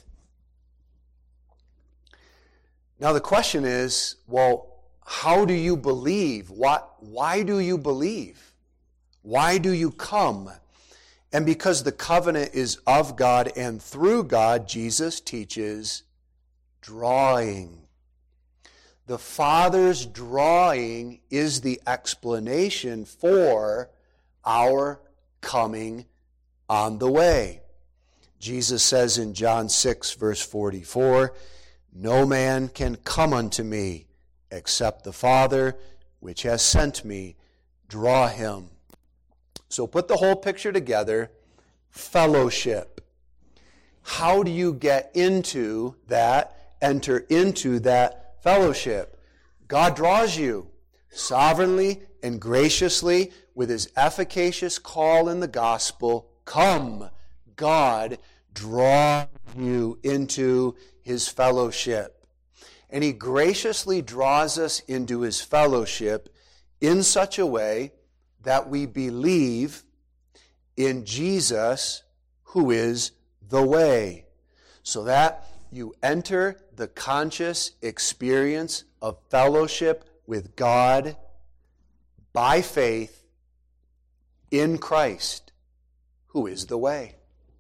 Now the question is, well, how do you believe? Why do you believe? Why do you come? And because the covenant is of God and through God, Jesus teaches drawing. The Father's drawing is the explanation for our coming on the way. Jesus says in John 6, verse 44, no man can come unto me except the Father which has sent me draw him. So put the whole picture together. Fellowship. How do you get into that, enter into that fellowship? God draws you sovereignly and graciously with his efficacious call in the gospel. Come, God draw you into his fellowship. And he graciously draws us into his fellowship in such a way that we believe in Jesus, who is the way, so that you enter the conscious experience of fellowship with God by faith in Christ, who is the way.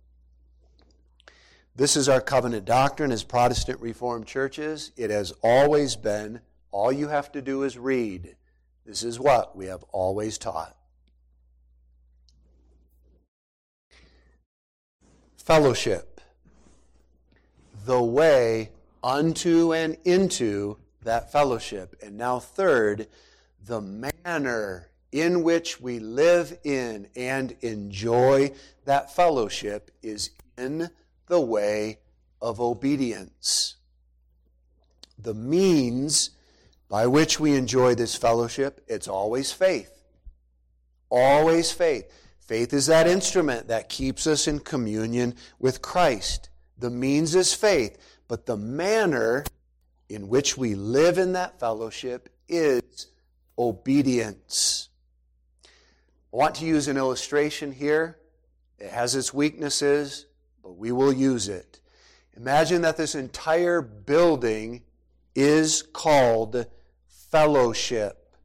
This is our covenant doctrine as Protestant Reformed churches. It has always been. All you have to do is read. This is what we have always taught. Fellowship. The way unto and into that fellowship. And now third, the manner in which we live in and enjoy that fellowship is in the way of obedience. The means by which we enjoy this fellowship, it's always faith. Always faith. Faith is that instrument that keeps us in communion with Christ. The means is faith, but the manner in which we live in that fellowship is obedience. I want to use an illustration here. It has its weaknesses, but we will use it. Imagine that this entire building is called fellowship.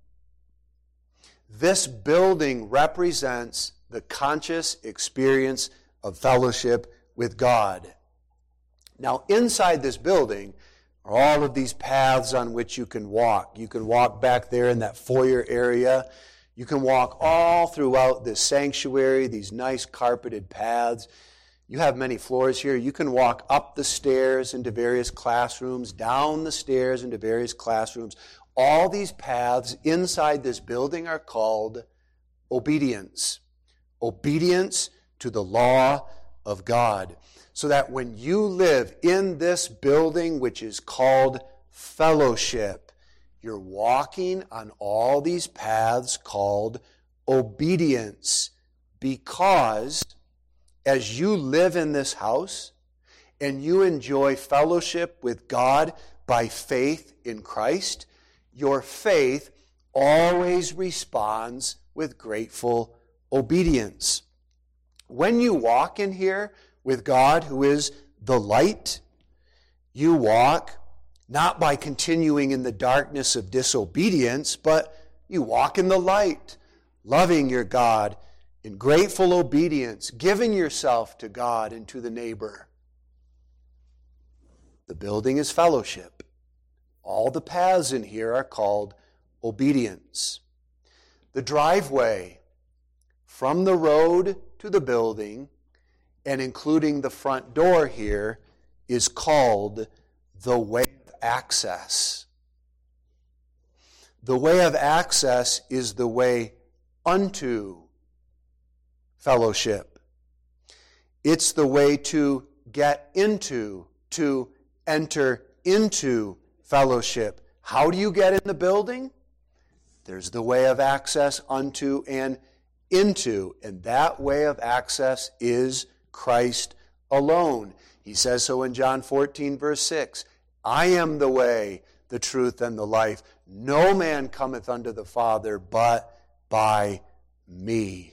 This building represents the conscious experience of fellowship with God. Now, inside this building are all of these paths on which you can walk. You can walk back there in that foyer area. You can walk all throughout this sanctuary, these nice carpeted paths. You have many floors here. You can walk up the stairs into various classrooms, down the stairs into various classrooms. All these paths inside this building are called obedience. Obedience to the law of God. So that when you live in this building, which is called fellowship, you're walking on all these paths called obedience. Because as you live in this house and you enjoy fellowship with God by faith in Christ, your faith always responds with grateful obedience. When you walk in here with God, who is the light, you walk not by continuing in the darkness of disobedience, but you walk in the light, loving your God in grateful obedience, giving yourself to God and to the neighbor. The building is fellowship. All the paths in here are called obedience. The driveway from the road to the building, and including the front door here, is called the way of access. The way of access is the way unto fellowship. It's the way to get into, to enter into fellowship. How do you get in the building? There's the way of access unto and into, and that way of access is Christ alone. He says so in John 14, verse 6. I am the way, the truth, and the life. No man cometh unto the Father but by me.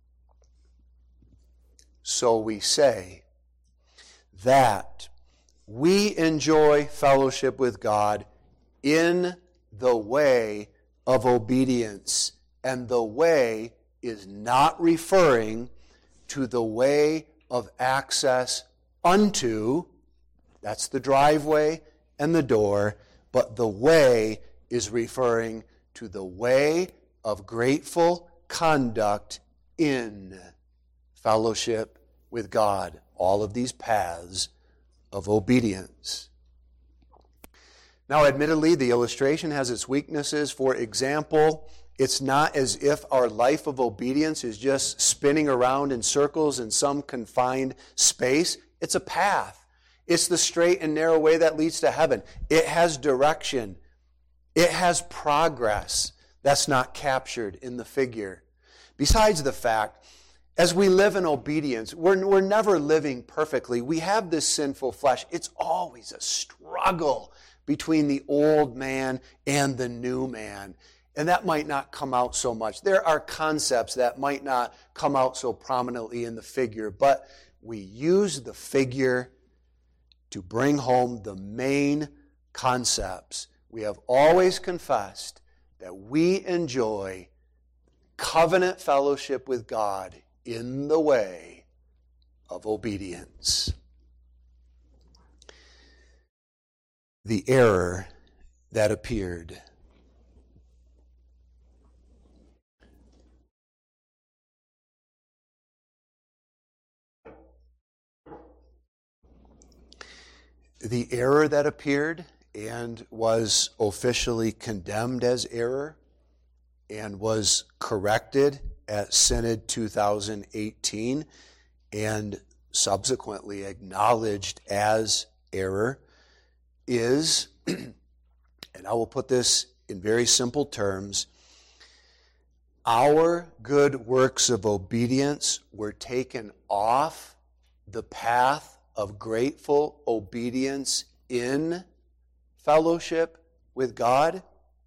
So we say that we enjoy fellowship with God in the way of obedience. And the way is not referring to the way of access unto, that's the driveway and the door, but the way is referring to the way of grateful conduct in fellowship with God. All of these paths of obedience. Now, admittedly, the illustration has its weaknesses. For example, it's not as if our life of obedience is just spinning around in circles in some confined space. It's a path. It's the straight and narrow way that leads to heaven. It has direction. It has progress. That's not captured in the figure. Besides the fact, as we live in obedience, we're never living perfectly. We have this sinful flesh. It's always a struggle between the old man and the new man. And that might not come out so much. There are concepts that might not come out so prominently in the figure, but we use the figure to bring home the main concepts. We have always confessed that we enjoy covenant fellowship with God in the way of obedience. The error that appeared. The error that appeared and was officially condemned as error and was corrected at Synod 2018 and subsequently acknowledged as error is, and I will put this in very simple terms, our good works of obedience were taken off the path of grateful obedience in fellowship with God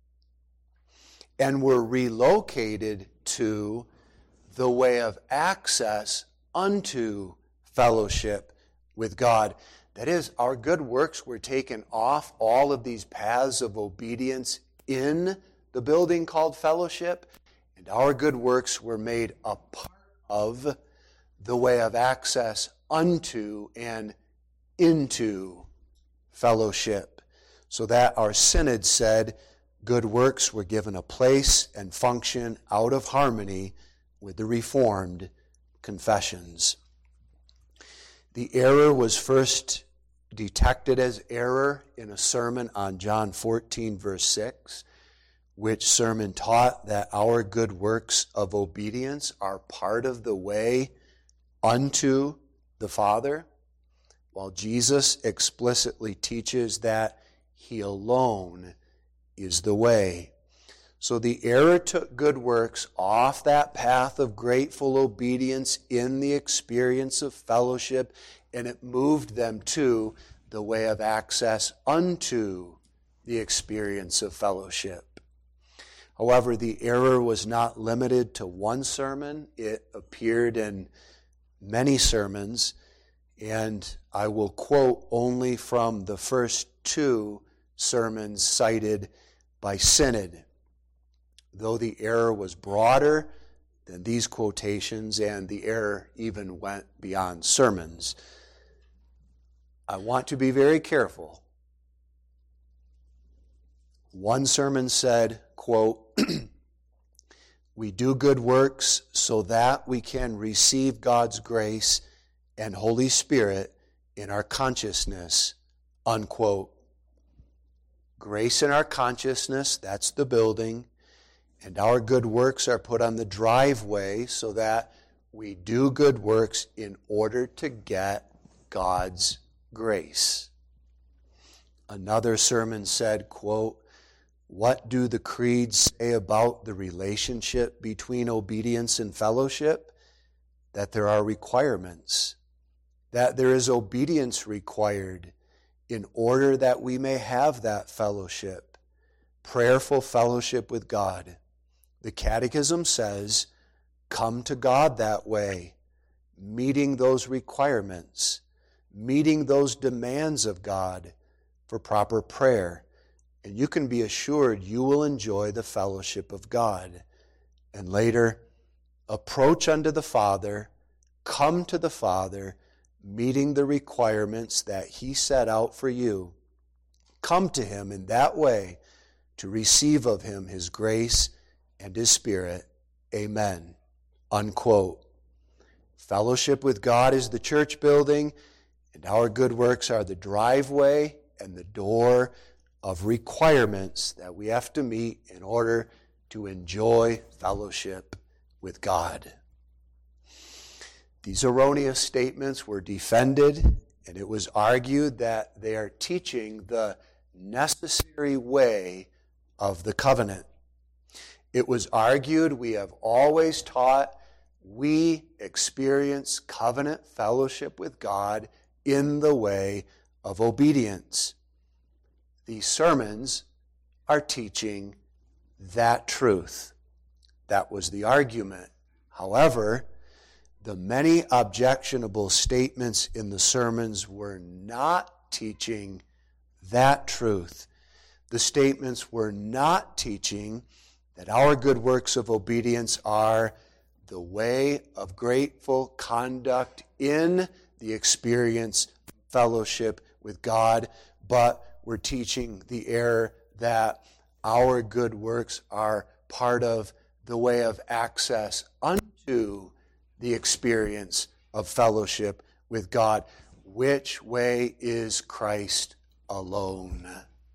and were relocated to the way of access unto fellowship with God. That is, our good works were taken off all of these paths of obedience in the building called fellowship, and our good works were made a part of the way of access unto and into fellowship. So that our synod said good works were given a place and function out of harmony with the Reformed confessions. The error was first detected as error in a sermon on John 14, verse 6, which sermon taught that our good works of obedience are part of the way unto the Father, while Jesus explicitly teaches that He alone is the way. So the error took good works off that path of grateful obedience in the experience of fellowship, and it moved them to the way of access unto the experience of fellowship. However, the error was not limited to one sermon. It appeared in many sermons, and I will quote only from the first two sermons cited by Synod. Though the error was broader than these quotations, and the error even went beyond sermons, I want to be very careful One sermon said, quote, "We do good works so that we can receive God's grace and Holy Spirit in our consciousness," unquote. Grace in our consciousness, that's the building, and our good works are put on the driveway so that we do good works in order to get God's grace. Another sermon said, quote, "What do the creeds say about the relationship between obedience and fellowship? That there are requirements, that there is obedience required in order that we may have that fellowship, prayerful fellowship with God. The Catechism says, come to God that way, meeting those requirements, meeting those demands of God for proper prayer, and you can be assured you will enjoy the fellowship of God." And later, approach unto the Father, come to the Father, meeting the requirements that He set out for you. Come to Him in that way to receive of Him His grace and His Spirit. Amen. Unquote. Fellowship with God is the church building, and our good works are the driveway and the door of requirements that we have to meet in order to enjoy fellowship with God. These erroneous statements were defended, and it was argued that they are teaching the necessary way of the covenant. It was argued we have always taught we experience covenant fellowship with God in the way of obedience. These sermons are teaching that truth. That was the argument. However, the many objectionable statements in the sermons were not teaching that truth. The statements were not teaching that our good works of obedience are the way of grateful conduct in the experience of fellowship with God, but we're teaching the error that our good works are part of the way of access unto the experience of fellowship with God. Which way is Christ alone?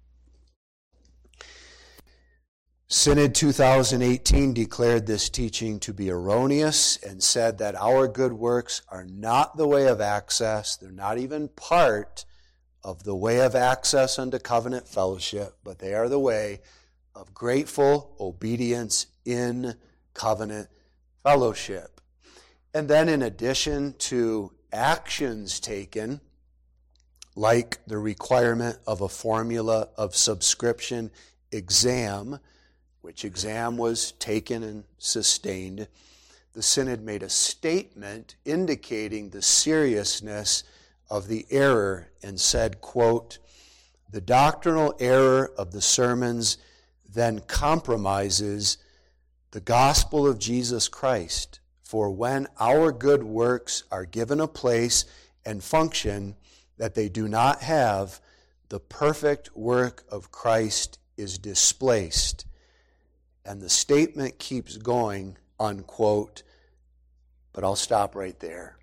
Synod 2018 declared this teaching to be erroneous and said that our good works are not the way of access. They're not even part of the way of access unto covenant fellowship, but they are the way of grateful obedience in covenant fellowship. And then in addition to actions taken, like the requirement of a formula of subscription exam, which exam was taken and sustained, the Synod made a statement indicating the seriousness of the error and said, quote, "The doctrinal error of the sermons then compromises the gospel of Jesus Christ. For when our good works are given a place and function that they do not have, the perfect work of Christ is displaced." And the statement keeps going, unquote, but I'll stop right there.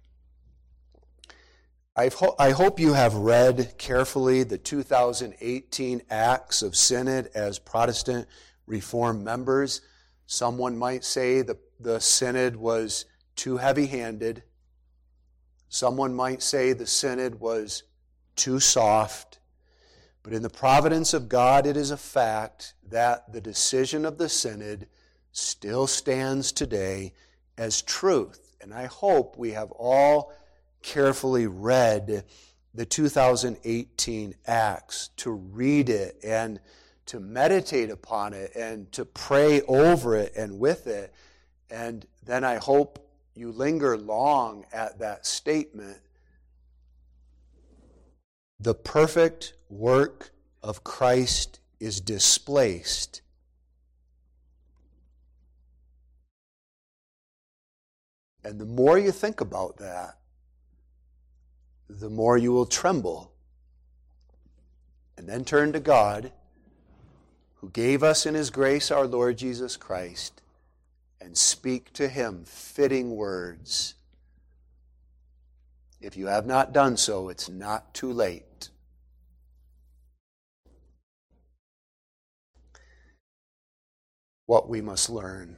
I hope you have read carefully the 2018 Acts of Synod as Protestant Reformed members. Someone might say the Synod was too heavy-handed. Someone might say the Synod was too soft. But in the providence of God, it is a fact that the decision of the Synod still stands today as truth. And I hope we have all carefully read the 2018 Acts, to read it and to meditate upon it and to pray over it and with it. And then I hope you linger long at that statement. The perfect work of Christ is displaced. And the more you think about that, the more you will tremble. And then turn to God, who gave us in his grace our Lord Jesus Christ, and speak to him fitting words. If you have not done so, it's not too late. What we must learn.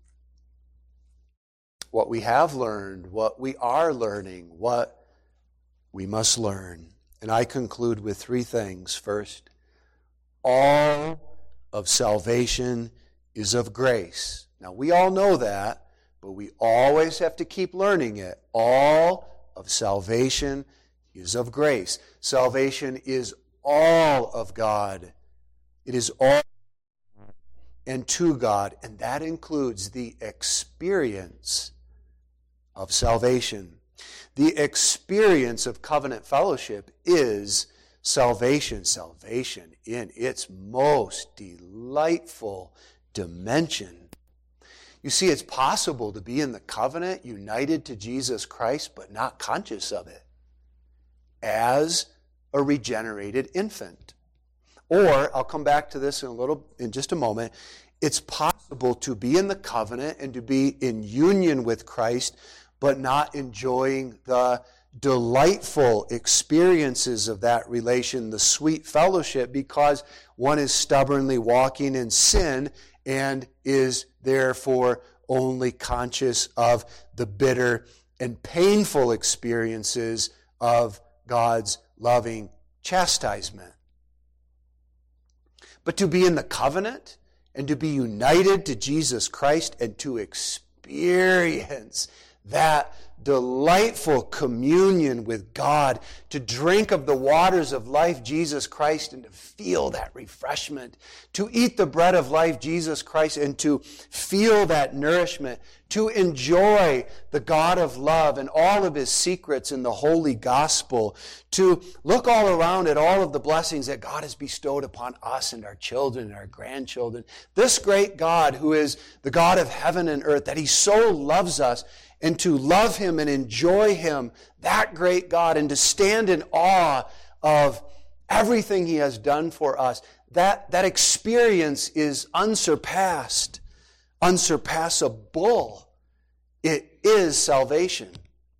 What we have learned, what we are learning, what we must learn. And I conclude with three things. First, all of salvation is of grace. Now, we all know that, but we always have to keep learning it. All of salvation is of grace. Salvation is all of God. It is all and to God, and that includes the experience of salvation. The experience of covenant fellowship is salvation. Salvation in its most delightful dimension. You see, it's possible to be in the covenant, united to Jesus Christ, but not conscious of it as a regenerated infant. Or, I'll come back to this in just a moment, it's possible to be in the covenant and to be in union with Christ, but not enjoying the delightful experiences of that relation, the sweet fellowship, because one is stubbornly walking in sin and is therefore only conscious of the bitter and painful experiences of God's loving chastisement. But to be in the covenant and to be united to Jesus Christ and to experience that delightful communion with God, to drink of the waters of life, Jesus Christ, and to feel that refreshment, to eat the bread of life, Jesus Christ, and to feel that nourishment, to enjoy the God of love and all of his secrets in the holy gospel, to look all around at all of the blessings that God has bestowed upon us and our children and our grandchildren. This great God who is the God of heaven and earth, that he so loves us, and to love him and enjoy him, that great God, and to stand in awe of everything he has done for us. That experience is unsurpassed, unsurpassable. It is salvation.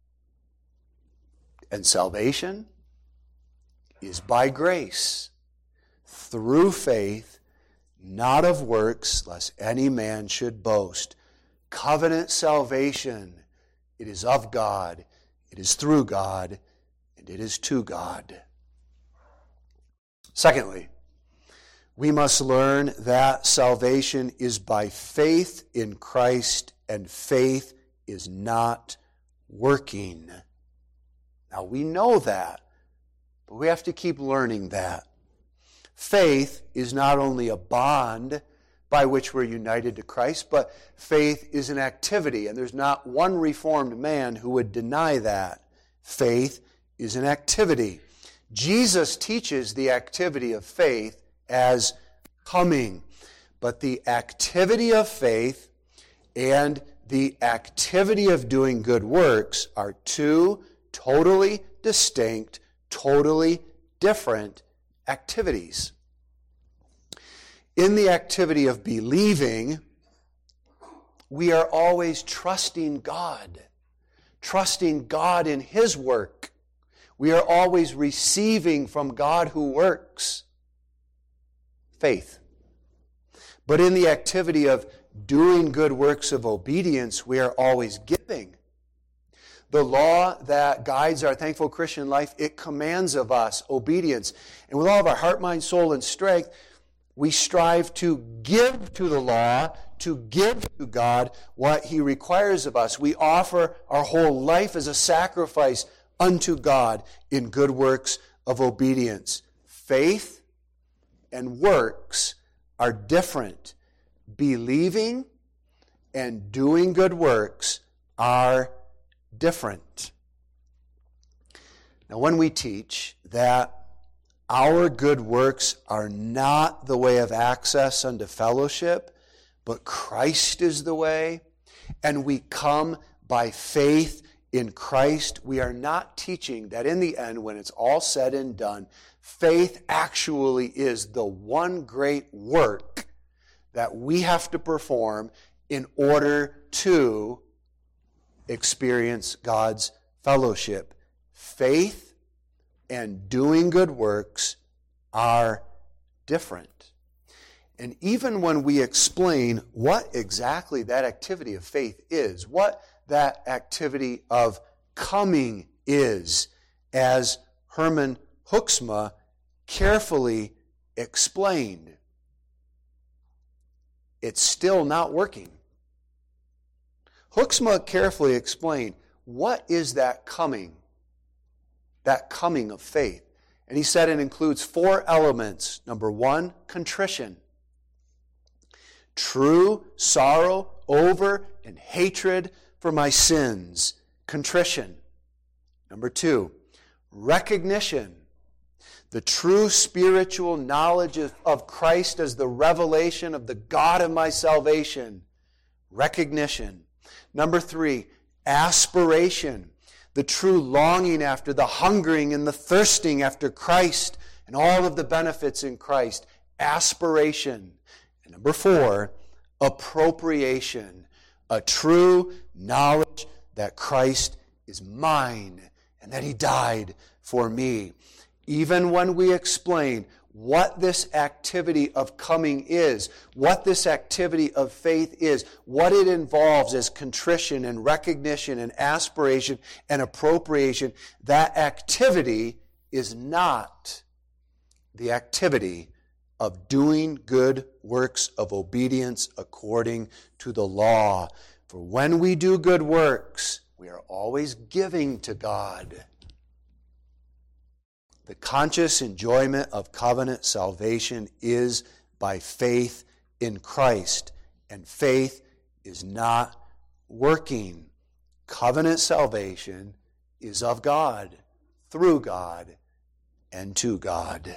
And salvation is by grace, through faith, not of works, lest any man should boast. Covenant salvation, it is of God, it is through God, and it is to God. Secondly, we must learn that salvation is by faith in Christ, and faith is not working. Now, we know that, but we have to keep learning that. Faith is not only a bond by which we're united to Christ, but faith is an activity, and there's not one reformed man who would deny that. Faith is an activity. Jesus teaches the activity of faith as coming, but the activity of faith and the activity of doing good works are two totally distinct, totally different activities. In the activity of believing, we are always trusting God in his work. We are always receiving from God who works. Faith. But in the activity of doing good works of obedience, we are always giving. The law that guides our thankful Christian life, it commands of us obedience. And with all of our heart, mind, soul, and strength, we strive to give to the law, to give to God what he requires of us. We offer our whole life as a sacrifice unto God in good works of obedience. Faith and works are different. Believing and doing good works are different. Now, when we teach that our good works are not the way of access unto fellowship, but Christ is the way, and we come by faith in Christ, we are not teaching that in the end, when it's all said and done, faith actually is the one great work that we have to perform in order to experience God's fellowship. Faith and doing good works are different. And even when we explain what exactly that activity of faith is, what that activity of coming is, as Herman Hoeksma carefully explained, it's still not working. Hoeksma carefully explained, what is that coming of faith? And he said it includes 4 elements. Number 1, contrition. True sorrow over and hatred for my sins. Contrition. Number 2, recognition. The true spiritual knowledge of Christ as the revelation of the God of my salvation. Recognition. Number 3, aspiration. The true longing after, the hungering and the thirsting after Christ and all of the benefits in Christ. Aspiration. And number 4, appropriation. A true knowledge that Christ is mine and that He died for me. Even when we explain what this activity of coming is, what this activity of faith is, what it involves as contrition and recognition and aspiration and appropriation, that activity is not the activity of doing good works of obedience according to the law. For when we do good works, we are always giving to God. The conscious enjoyment of covenant salvation is by faith in Christ, and faith is not working. Covenant salvation is of God, through God, and to God.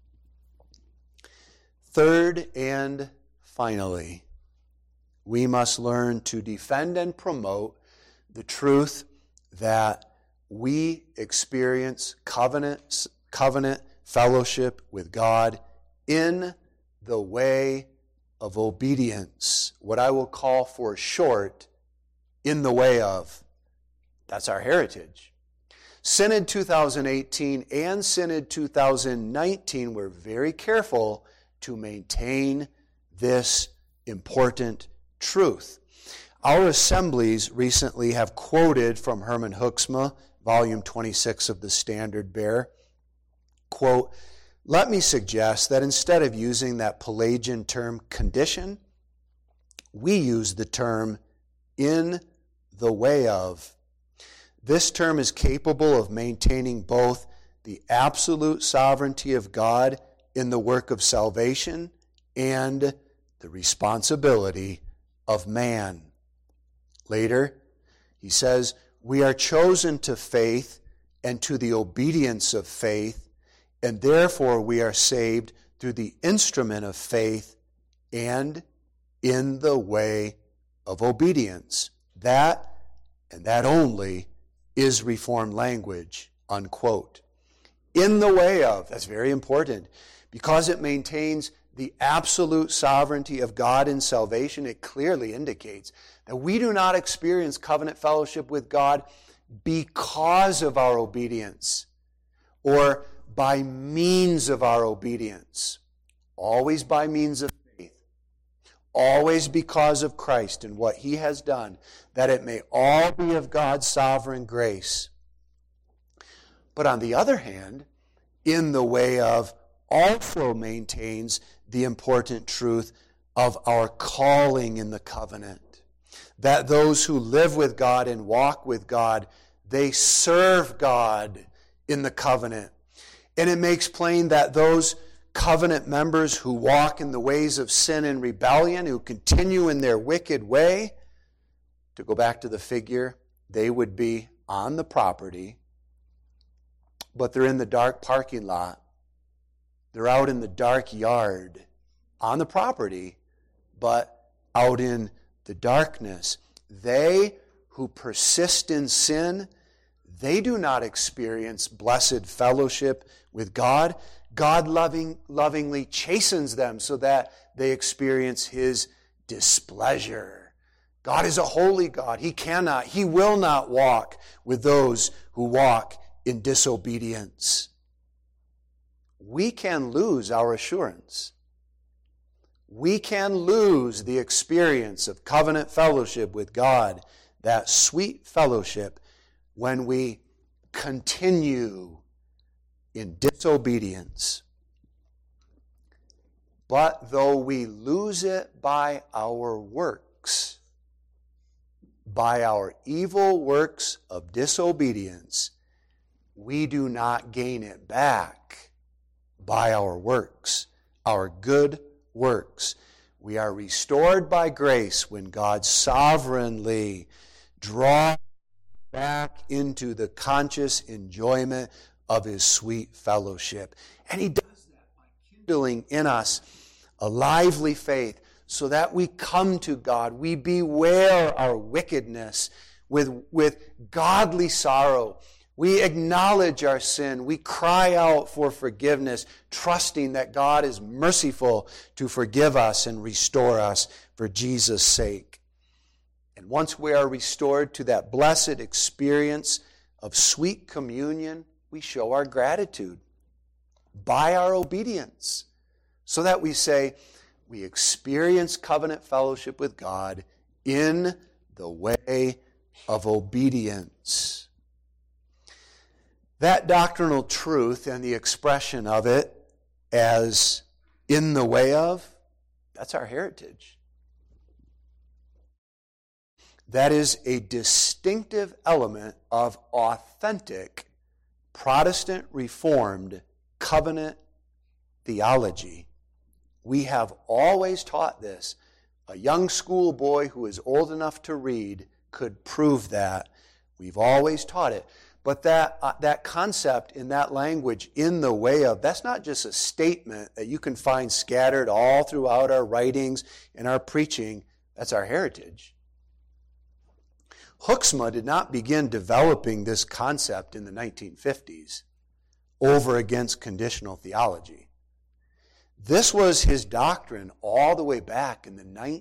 Third and finally, we must learn to defend and promote the truth that we experience covenant fellowship with God in the way of obedience. What I will call for short, in the way of. That's our heritage. Synod 2018 and Synod 2019 were very careful to maintain this important truth. Our assemblies recently have quoted from Herman Hoeksma, volume 26 of the Standard Bearer, quote, "Let me suggest that instead of using that Pelagian term condition, we use the term in the way of. This term is capable of maintaining both the absolute sovereignty of God in the work of salvation and the responsibility of man." Later, he says, "We are chosen to faith and to the obedience of faith, and therefore we are saved through the instrument of faith and in the way of obedience." That, and that only, is Reformed language, unquote. In the way of, that's very important, because it maintains the absolute sovereignty of God in salvation. It clearly indicates that we do not experience covenant fellowship with God because of our obedience or by means of our obedience. Always by means of faith. Always because of Christ and what He has done, that it may all be of God's sovereign grace. But on the other hand, in the way of also maintains the important truth of our calling in the covenant. That those who live with God and walk with God, they serve God in the covenant. And it makes plain that those covenant members who walk in the ways of sin and rebellion, who continue in their wicked way, to go back to the figure, they would be on the property, but they're in the dark parking lot. They're out in the dark yard, on the property, but out in the darkness. They who persist in sin, they do not experience blessed fellowship with God. God lovingly chastens them so that they experience His displeasure. God is a holy God. He will not walk with those who walk in disobedience. We can lose our assurance. We can lose the experience of covenant fellowship with God, that sweet fellowship, when we continue in disobedience. But though we lose it by our works, by our evil works of disobedience, we do not gain it back by our works, our good works. We are restored by grace when God sovereignly draws back into the conscious enjoyment of His sweet fellowship. And He does that by kindling in us a lively faith so that we come to God. We beware our wickedness with godly sorrow. We acknowledge our sin. We cry out for forgiveness, trusting that God is merciful to forgive us and restore us for Jesus' sake. And once we are restored to that blessed experience of sweet communion, we show our gratitude by our obedience, so that we say, we experience covenant fellowship with God in the way of obedience. That doctrinal truth and the expression of it as in the way of, that's our heritage. That is a distinctive element of authentic Protestant Reformed covenant theology. We have always taught this. A young schoolboy who is old enough to read could prove that. We've always taught it. But that concept in that language, in the way of, that's not just a statement that you can find scattered all throughout our writings and our preaching. That's our heritage. Hoeksema did not begin developing this concept in the 1950s over against conditional theology. This was his doctrine all the way back in the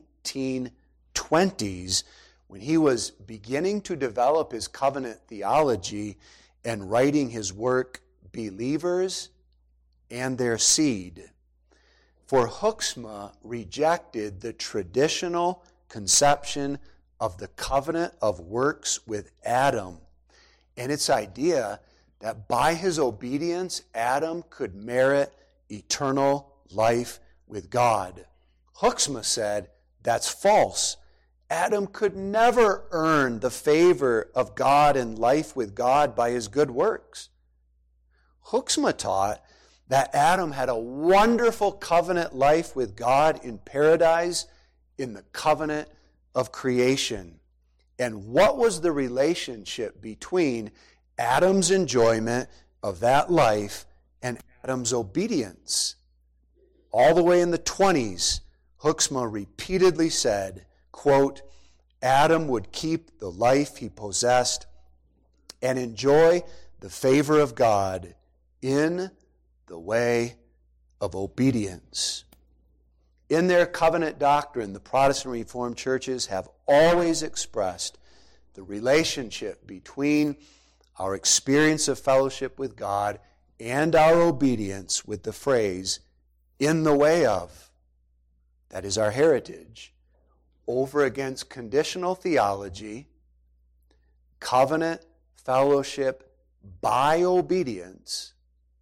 1920s when he was beginning to develop his covenant theology and writing his work, Believers and Their Seed. For Hoeksema rejected the traditional conception of the covenant of works with Adam and its idea that by his obedience, Adam could merit eternal life with God. Hoeksema said, that's false. Adam could never earn the favor of God and life with God by his good works. Hoeksema taught that Adam had a wonderful covenant life with God in paradise in the covenant of creation. And what was the relationship between Adam's enjoyment of that life and Adam's obedience? All the way in the 20s, Hoeksema repeatedly said, quote, Adam would keep the life he possessed and enjoy the favor of God in the way of obedience. In their covenant doctrine, the Protestant Reformed churches have always expressed the relationship between our experience of fellowship with God and our obedience with the phrase, in the way of. That is our heritage. Over against conditional theology, covenant fellowship by obedience,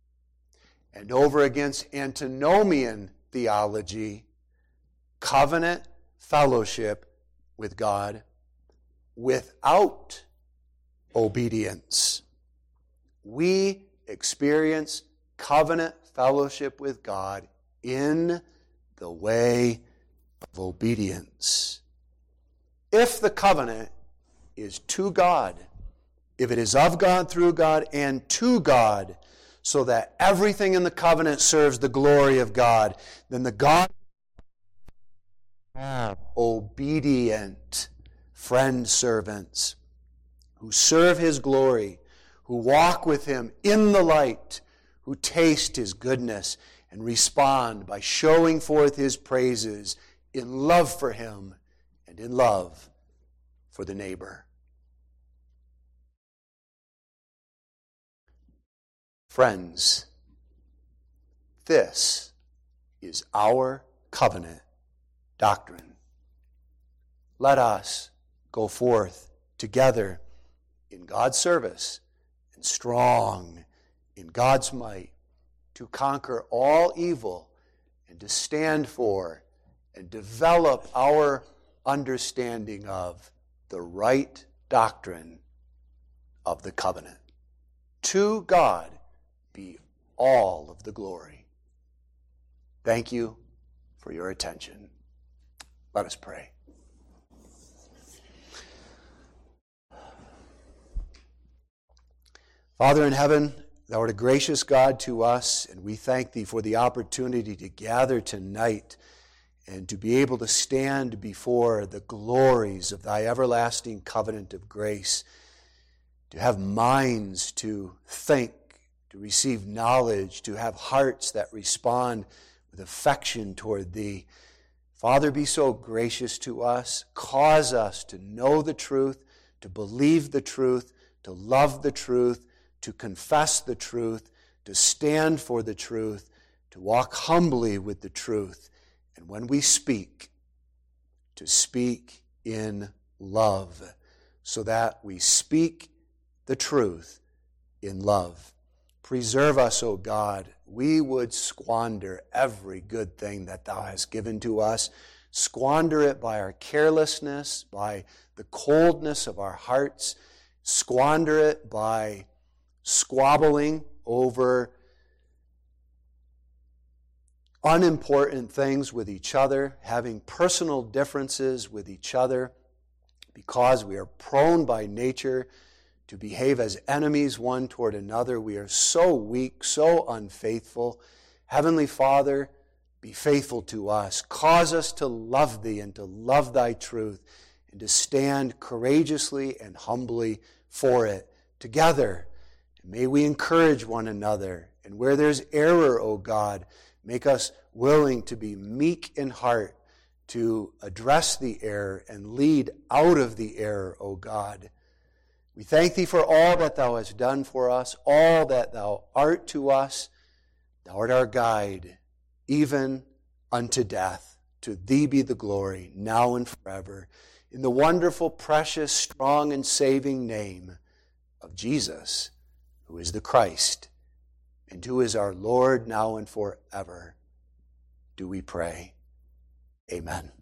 and over against antinomian theology, covenant fellowship with God without obedience. We experience covenant fellowship with God in the way of obedience. If the covenant is to God, if it is of God, through God, and to God, so that everything in the covenant serves the glory of God, then the God have obedient friend servants. who serve his glory, who walk with him in the light, who taste his goodness and respond by showing forth his praises in love for him and in love for the neighbor. Friends, this is our covenant doctrine. Let us go forth together in God's service and strong in God's might to conquer all evil and to stand for and develop our understanding of the right doctrine of the covenant. To God be all of the glory. Thank you for your attention. Let us pray. Father in heaven, thou art a gracious God to us, and we thank thee for the opportunity to gather tonight and to be able to stand before the glories of thy everlasting covenant of grace, to have minds to think, to receive knowledge, to have hearts that respond with affection toward thee. Father, be so gracious to us. Cause us to know the truth, to believe the truth, to love the truth, to confess the truth, to stand for the truth, to walk humbly with the truth, and when we speak, to speak in love, so that we speak the truth in love. Preserve us, O God. We would squander every good thing that thou hast given to us. Squander it by our carelessness, by the coldness of our hearts. Squander it by squabbling over unimportant things with each other, having personal differences with each other, because we are prone by nature to behave as enemies one toward another. We are so weak, so unfaithful. Heavenly Father, be faithful to us. Cause us to love thee and to love thy truth and to stand courageously and humbly for it together. And may we encourage one another. And where there's error, O God, make us willing to be meek in heart, to address the error and lead out of the error, O God. We thank thee for all that thou hast done for us, all that thou art to us. Thou art our guide, even unto death. To thee be the glory, now and forever. In the wonderful, precious, strong, and saving name of Jesus, who is the Christ, and who is our Lord now and forever, do we pray. Amen.